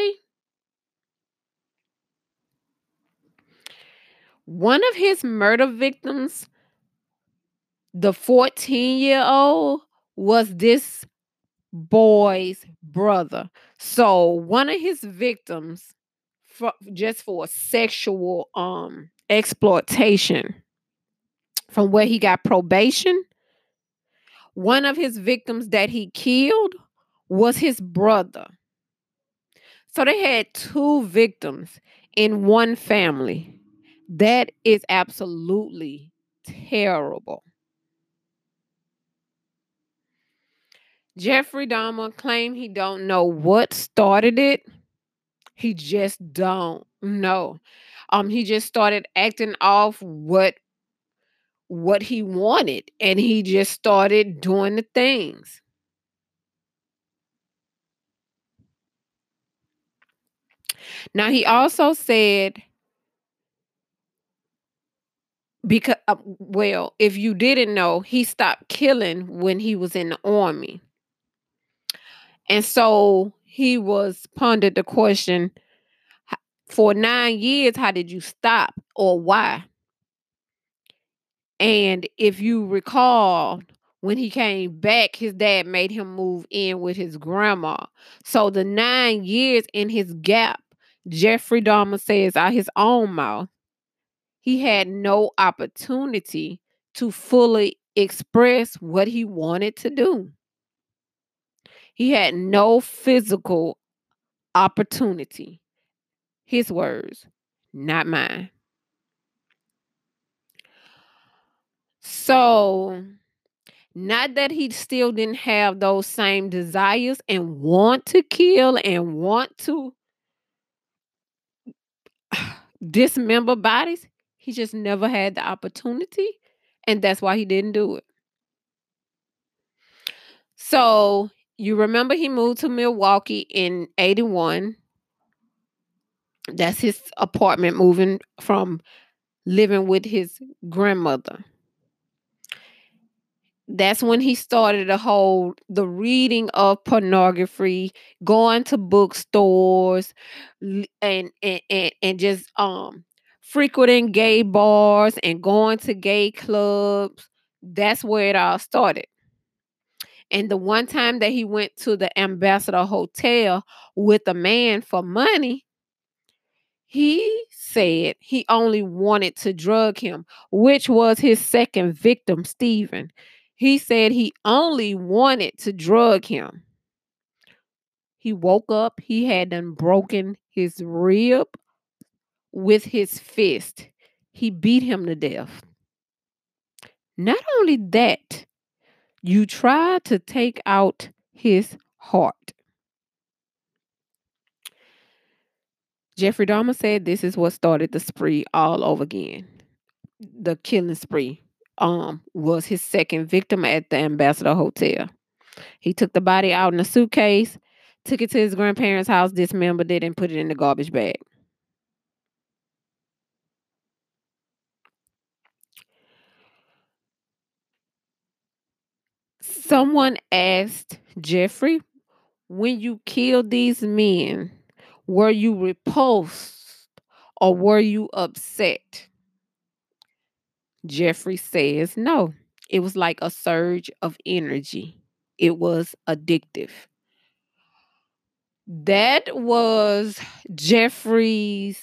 A: one of his murder victims, the fourteen year old, was this boy's brother. So one of his victims, for, just for sexual um exploitation, from where he got probation, one of his victims that he killed was his brother. So they had two victims in one family. That is absolutely terrible. Jeffrey Dahmer claimed he don't know what started it. He just don't know. Um, he just started acting off what what he wanted, and he just started doing the things. Now he also said because uh, well, if you didn't know, he stopped killing when he was in the army. And so he was pondered the question, "H- for nine years, how did you stop or why?" And if you recall, when he came back, his dad made him move in with his grandma. So the nine years in his gap, Jeffrey Dahmer says out his own mouth, he had no opportunity to fully express what he wanted to do. He had no physical opportunity. His words, not mine. So Not that he still didn't have those same desires and want to kill and want to dismember bodies. He just never had the opportunity, and that's why he didn't do it. So you remember he moved to Milwaukee in eighty-one. That's his apartment, moving from living with his grandmother. That's when he started the whole the reading of pornography, going to bookstores, l- and and and, and just um frequenting gay bars and going to gay clubs. That's where it all started. And the one time that he went to the Ambassador Hotel with a man for money, he said he only wanted to drug him, which was his second victim, Stephen. He said he only wanted to drug him. He woke up, he had done broken his rib with his fist. He beat him to death. Not only that, you tried to take out his heart. Jeffrey Dahmer said this is what started the spree all over again. The killing spree um was his second victim at the Ambassador Hotel. He took the body out in a suitcase, took it to his grandparents' house, dismembered it, and put it in the garbage bag. Someone asked Jeffrey, when you killed these men, were you repulsed or were you upset? Jeffrey says no. It was like a surge of energy. It was addictive. That was Jeffrey's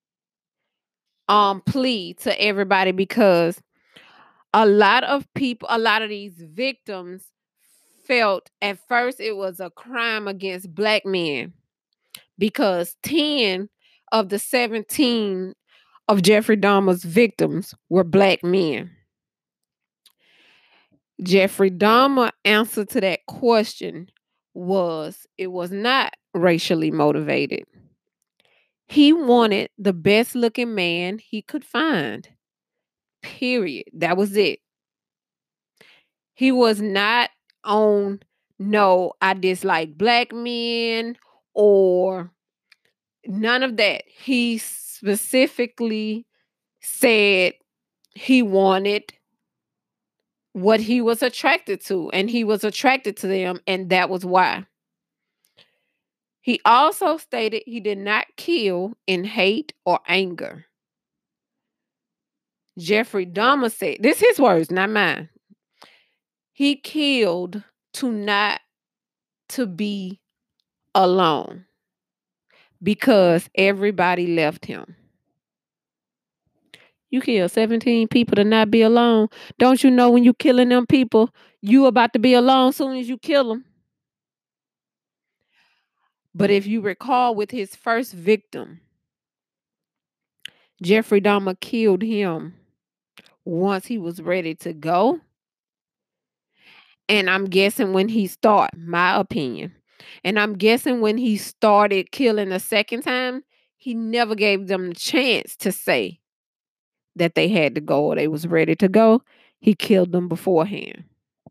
A: um plea to everybody because a lot of people, a lot of these victims felt at first it was a crime against black men because ten of the seventeen of Jeffrey Dahmer's victims were black men. Jeffrey Dahmer answer to that question was it was not racially motivated. He wanted the best looking man he could find. Period. That was it. He was not on no, I dislike black men or none of that. He specifically said he wanted what he was attracted to, and he was attracted to them, and that was why. He also stated he did not kill in hate or anger. Jeffrey Dahmer said, this is his words, not mine. He killed to not to be alone because everybody left him. You kill seventeen people to not be alone. Don't you know when you killing them people, you about to be alone soon as you kill them? But if you recall with his first victim, Jeffrey Dahmer killed him once he was ready to go. And I'm guessing when he started, my opinion, and I'm guessing when he started killing a second time, he never gave them the chance to say that they had to go or they was ready to go. He killed them beforehand.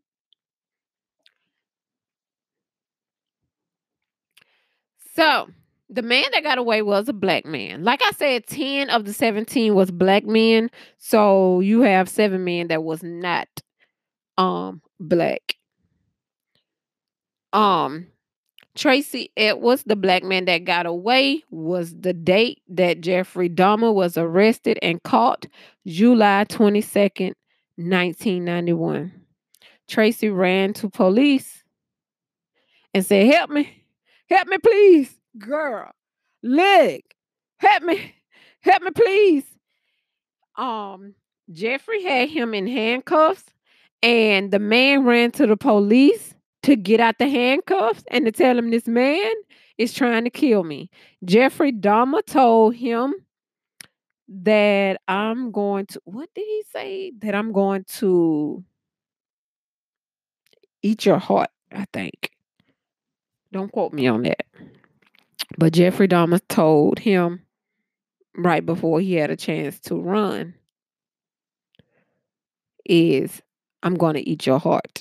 A: So the man that got away was a black man. Like I said, ten of the seventeen was black men. So you have seven men that was not um black. Um Tracy Edwards, the black man that got away, was the date that Jeffrey Dahmer was arrested and caught, July twenty-second, nineteen ninety-one. Tracy ran to police and said, help me, help me, please. Girl, leg, help me, help me, please. Um, Jeffrey had him in handcuffs, and the man ran to the police to get out the handcuffs and to tell him this man is trying to kill me. Jeffrey Dahmer told him that I'm going to, what did he say? That I'm going to eat your heart, I think. Don't quote me on that. But Jeffrey Dahmer told him right before he had a chance to run is, I'm going to eat your heart.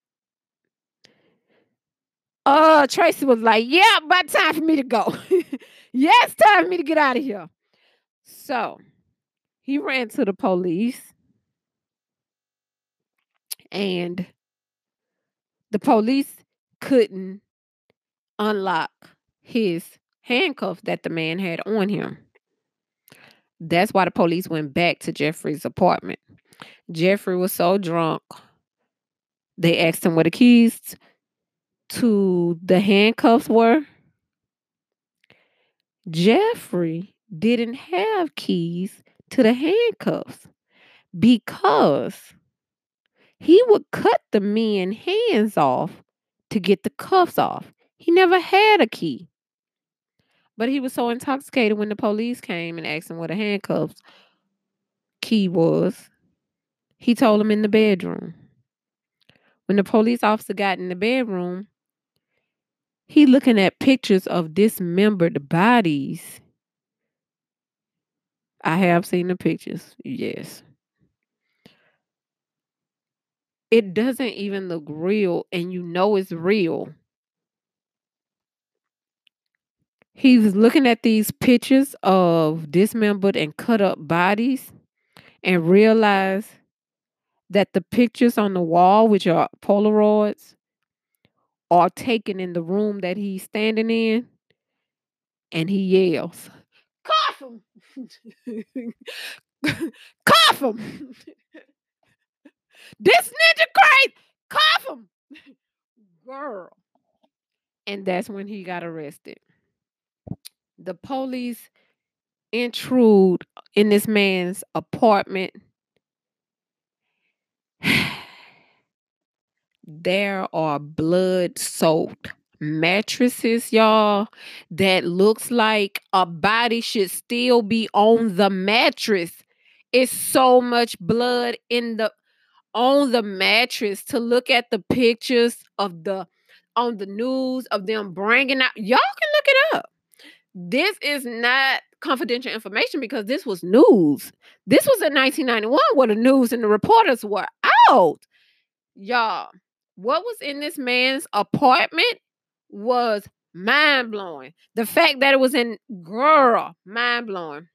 A: Uh, Tracy was like, yeah, about time for me to go. Yeah, it's time for me to get out of here. So he ran to the police, and the police couldn't unlock his handcuffs that the man had on him. That's why the police went back to Jeffrey's apartment. Jeffrey was so drunk, they asked him where the keys to the handcuffs were. Jeffrey didn't have keys to the handcuffs because he would cut the men's hands off to get the cuffs off. He never had a key. But he was so intoxicated when the police came and asked him where the handcuffs key was. He told them in the bedroom. When the police officer got in the bedroom, he looking at pictures of dismembered bodies. I have seen the pictures, yes. It doesn't even look real, and you know it's real. He was looking at these pictures of dismembered and cut up bodies and realized that the pictures on the wall, which are Polaroids, are taken in the room that he's standing in, and he yells, "Cuff him! Cuff him! This ninja crazy! Cuff him!" Girl. And that's when he got arrested. The police intrude in this man's apartment. There are blood-soaked mattresses, y'all, that looks like a body should still be on the mattress. It's so much blood in the on the mattress. To look at the pictures of the on the news of them bringing out, y'all can look it up. This is not confidential information because this was news. This was in nineteen ninety-one where the news and the reporters were out. Y'all, what was in this man's apartment was mind blowing. The fact that it was in, girl, mind blowing.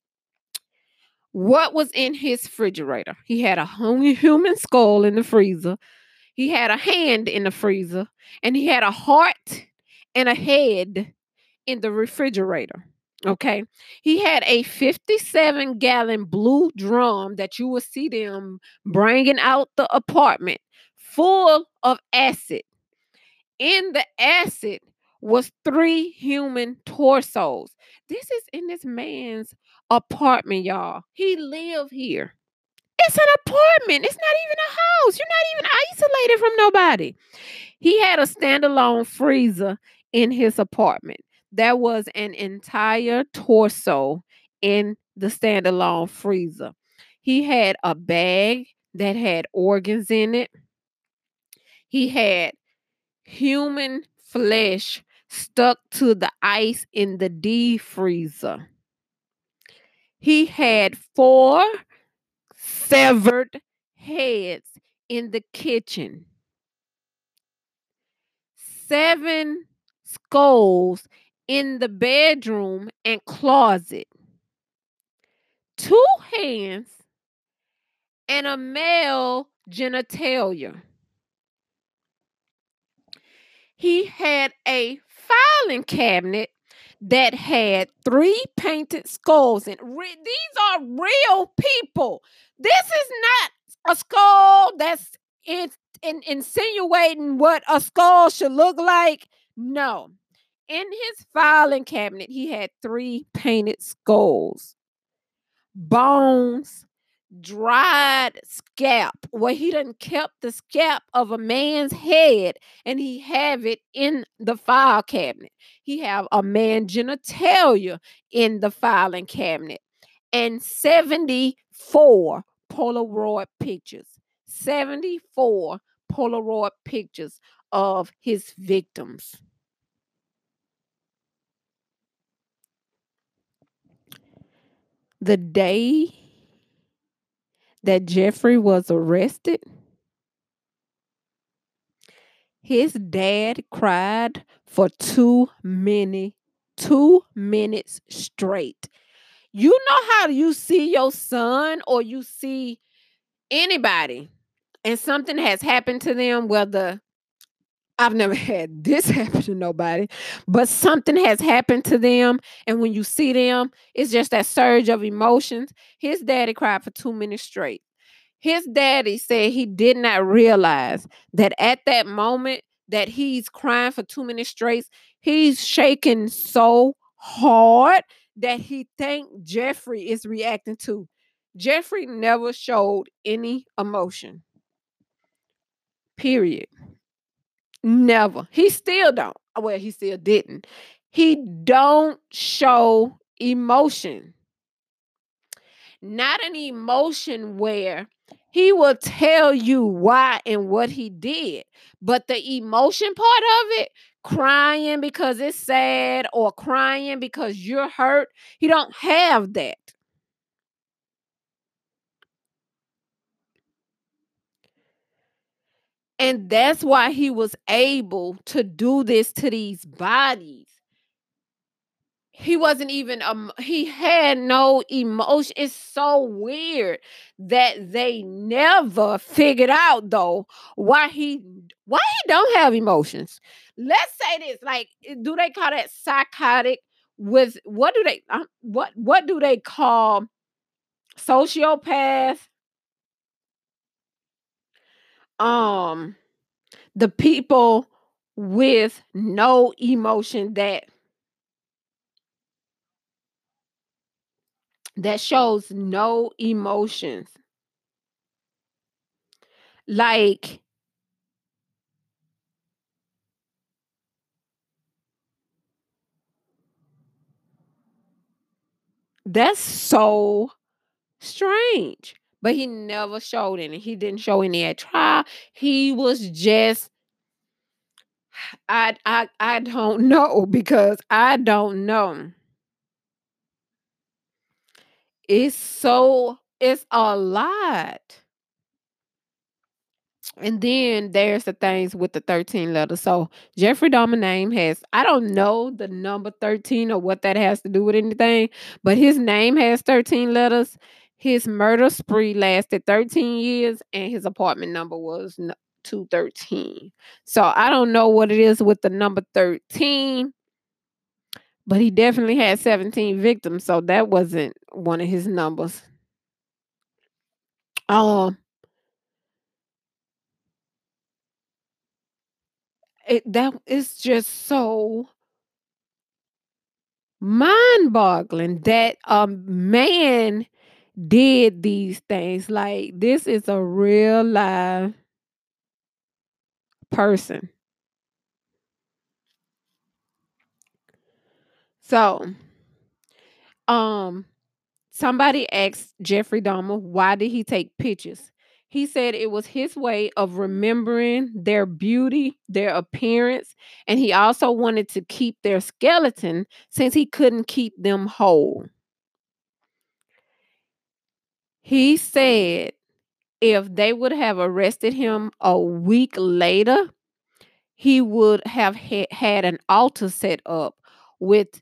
A: What was in his refrigerator? He had a human skull in the freezer. He had a hand in the freezer, and he had a heart and a head in the refrigerator. Okay. He had a fifty-seven gallon blue drum that you would see them bringing out the apartment full of acid. In the acid was three human torsos. This is in this man's apartment, y'all. He lived here. It's an apartment. It's not even a house. You're not even isolated from nobody. He had a standalone freezer in his apartment. There was an entire torso in the standalone freezer. He had a bag that had organs in it. He had human flesh stuck to the ice in the defreezer. He had four severed heads in the kitchen. Seven skulls in the bedroom and closet. Two hands and a male genitalia. He had a filing cabinet that had three painted skulls in. Re- these are real people. This is not a skull that's in, in, insinuating what a skull should look like. No. In his filing cabinet, he had three painted skulls, bones, dried scalp, where he done kept the scalp of a man's head and he have it in the file cabinet. He have a man genitalia in the filing cabinet, and seventy-four Polaroid pictures. seventy-four Polaroid pictures of his victims. The day that Jeffrey was arrested, his dad cried for two many two minutes straight. You know how you see your son or you see anybody and something has happened to them, whether I've never had this happen to nobody, but something has happened to them. And when you see them, it's just that surge of emotions. His daddy cried for two minutes straight. His daddy said he did not realize that at that moment that he's crying for two minutes straight, he's shaking so hard that he think Jeffrey is reacting to. Jeffrey never showed any emotion. Period. Never. He still don't. Well, he still didn't. He don't show emotion. Not an emotion where he will tell you why and what he did. But the emotion part of it, crying because it's sad or crying because you're hurt, he don't have that. And that's why he was able to do this to these bodies. He wasn't even um he had no emotion. It's so weird that they never figured out though why he why he don't have emotions. Let's say this, like, do they call that psychotic? With what do they um, what what do they call sociopath? Um the people with no emotion that that shows no emotions. Like, that's so strange. But he never showed any. He didn't show any at trial. He was just I I I don't know because I don't know. It's so it's a lot. And then there's the things with the thirteen letters. So Jeffrey Dahmer name has, I don't know the number thirteen or what that has to do with anything, but his name has thirteen letters. His murder spree lasted thirteen years and his apartment number was n- two thirteen. So I don't know what it is with the number thirteen, but he definitely had seventeen victims. So that wasn't one of his numbers. Um, it that is just so mind-boggling that a man did these things. Like, this is a real live person. So, um, somebody asked Jeffrey Dahmer why did he take pictures. He said it was his way of remembering their beauty, their appearance, and he also wanted to keep their skeleton since he couldn't keep them whole. He said if they would have arrested him a week later, he would have ha- had an altar set up with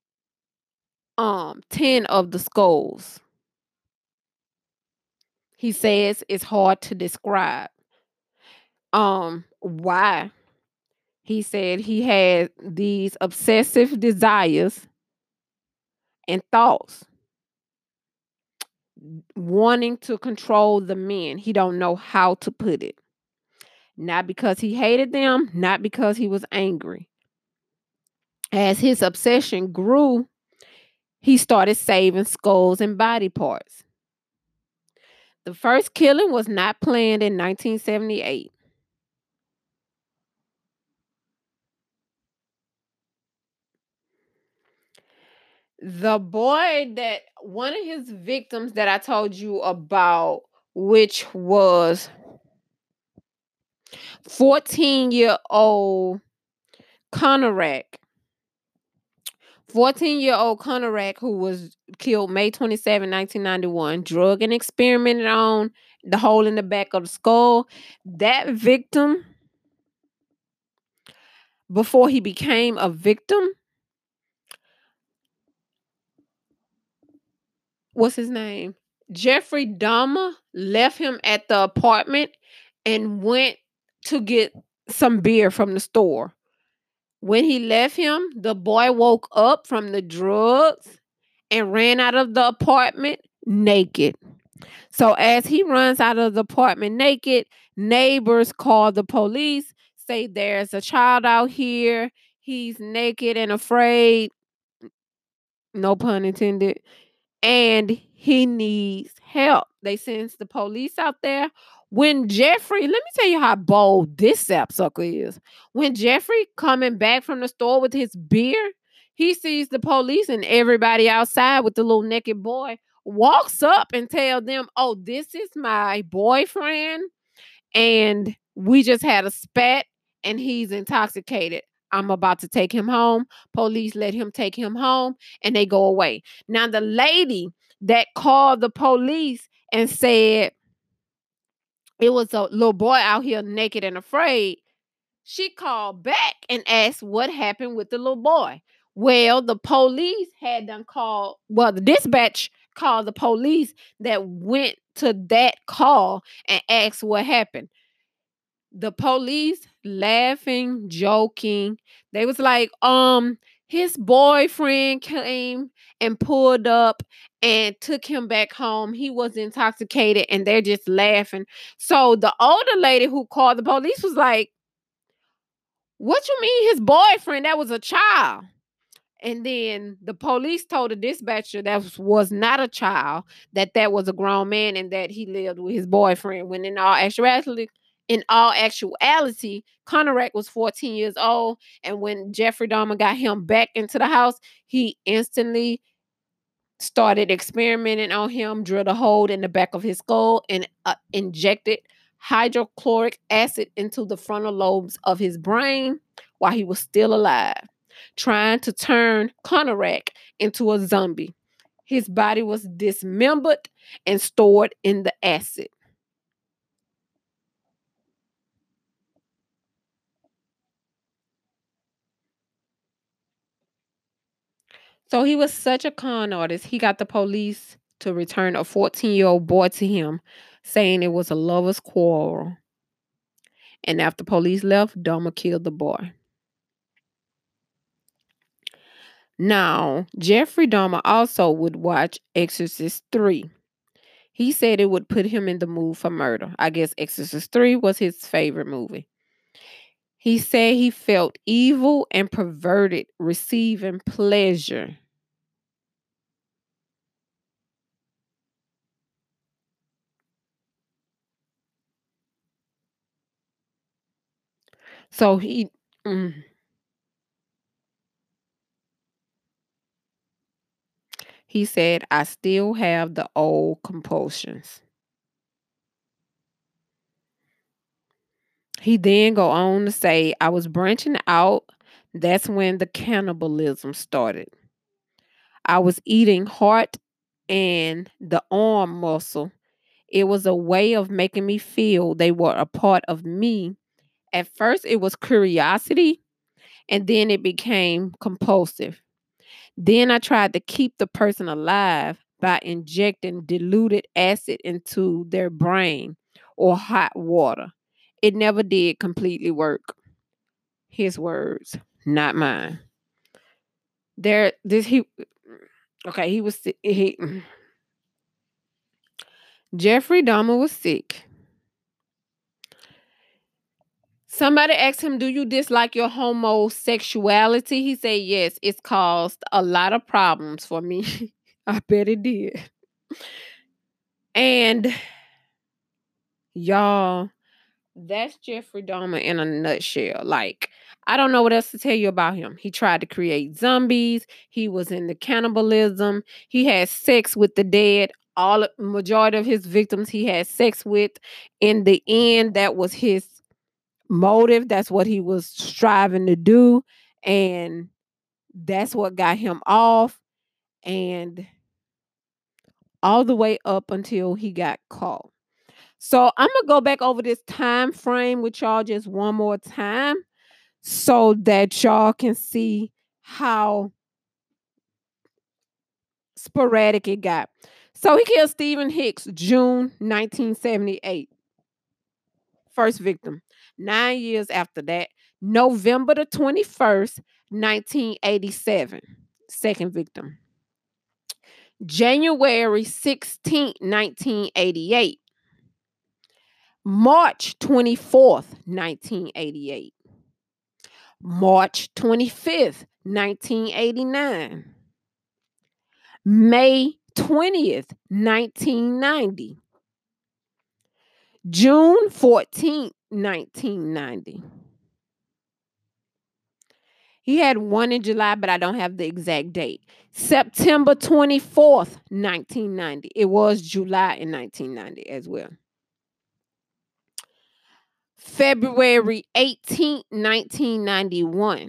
A: um ten of the skulls. He says it's hard to describe. Um why? He said he had these obsessive desires and thoughts wanting to control the men. He don't know how to put it. Not because he hated them, not because he was angry. As his obsession grew, he started saving skulls and body parts. The first killing was not planned in nineteen seventy-eight. The boy that one of his victims that I told you about, which was fourteen-year-old Conorak. fourteen-year-old Conorak, who was killed May twenty-seventh, nineteen ninety-one, drug and experimented on the hole in the back of the skull. That victim, before he became a victim, what's his name? Jeffrey Dahmer left him at the apartment and went to get some beer from the store. When he left him, the boy woke up from the drugs and ran out of the apartment naked. So as he runs out of the apartment naked, neighbors call the police, say there's a child out here. He's naked and afraid. No pun intended. And he needs help. They sends the police out there. When Jeffrey, let me tell you how bold this sapsucker is. When Jeffrey coming back from the store with his beer, he sees the police and everybody outside with the little naked boy, walks up and tell them, oh, this is my boyfriend, and we just had a spat and he's intoxicated. I'm about to take him home. Police let him take him home and they go away. Now, the lady that called the police and said it was a little boy out here naked and afraid, she called back and asked what happened with the little boy. Well, the police had them call, well, the dispatch called the police that went to that call and asked what happened. The police laughing, joking. They was like, um, his boyfriend came and pulled up and took him back home. He was intoxicated and they're just laughing. So the older lady who called the police was like, what you mean his boyfriend? That was a child. And then the police told the dispatcher that was, was not a child, that that was a grown man and that he lived with his boyfriend. When in all actuality, in all actuality, Conorak was fourteen years old. And when Jeffrey Dahmer got him back into the house, he instantly started experimenting on him, drilled a hole in the back of his skull, and uh, injected hydrochloric acid into the frontal lobes of his brain while he was still alive, trying to turn Conorak into a zombie. His body was dismembered and stored in the acid. So he was such a con artist. He got the police to return a fourteen-year-old boy to him, saying it was a lover's quarrel. And after police left, Dahmer killed the boy. Now, Jeffrey Dahmer also would watch Exorcist three. He said it would put him in the mood for murder. I guess Exorcist three was his favorite movie. He said he felt evil and perverted, receiving pleasure. So he, mm, he said, I still have the old compulsions. He then go on to say, I was branching out. That's when the cannibalism started. I was eating heart and the arm muscle. It was a way of making me feel they were a part of me. At first, it was curiosity, and then it became compulsive. Then I tried to keep the person alive by injecting diluted acid into their brain or hot water. It never did completely work. His words, not mine. There, this he, okay, he was he. Jeffrey Dahmer was sick. Somebody asked him, do you dislike your homosexuality? He said, yes, it's caused a lot of problems for me. I bet it did. And y'all, that's Jeffrey Dahmer in a nutshell. Like, I don't know what else to tell you about him. He tried to create zombies. He was into cannibalism. He had sex with the dead. All majority of his victims he had sex with. In the end, that was his motive. That's what he was striving to do. And that's what got him off. And all the way up until he got caught. So I'm gonna go back over this time frame with y'all just one more time so that y'all can see how sporadic it got. So he killed Stephen Hicks June nineteen seventy-eight. First victim. Nine years after that, November the twenty-first, nineteen eighty-seven. Second victim. January sixteenth, nineteen eighty-eight. March twenty-fourth, nineteen eighty-eight. March twenty-fifth, nineteen eighty-nine. May twentieth, nineteen ninety. June fourteenth, nineteen ninety. He had one in July, but I don't have the exact date. September twenty-fourth, nineteen ninety. It was July in nineteen ninety as well. February eighteenth, nineteen ninety-one.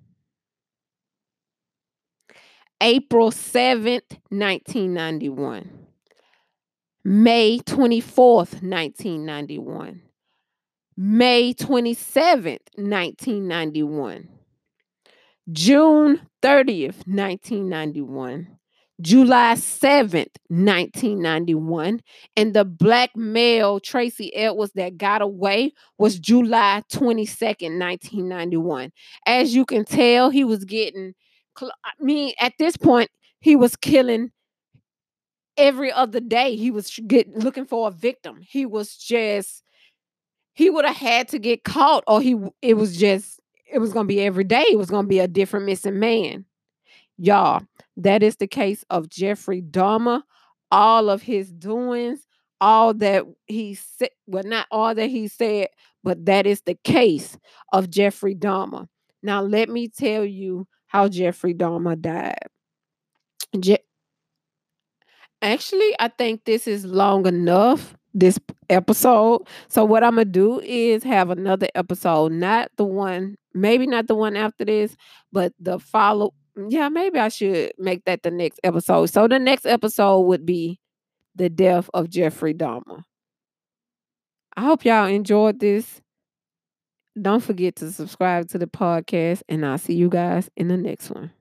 A: April seventh, nineteen ninety-one. May twenty-fourth, nineteen ninety-one. May twenty-seventh, nineteen ninety-one. June thirtieth, nineteen ninety-one. July seventh, nineteen ninety-one. And the black male, Tracy Edwards, that got away was July twenty-second, nineteen ninety-one. As you can tell, he was getting, I mean, at this point, he was killing every other day. He was get, looking for a victim. He was just, he would have had to get caught, or he, it was just, it was going to be every day. It was going to be a different missing man. Y'all, that is the case of Jeffrey Dahmer. All of his doings, all that he said, well, not all that he said, but that is the case of Jeffrey Dahmer. Now, let me tell you how Jeffrey Dahmer died. Je- Actually, I think this is long enough, this episode. So what I'm going to do is have another episode, not the one, maybe not the one after this, but the follow. Yeah, maybe I should make that the next episode. So the next episode would be the death of Jeffrey Dahmer. I hope y'all enjoyed this. Don't forget to subscribe to the podcast, and I'll see you guys in the next one.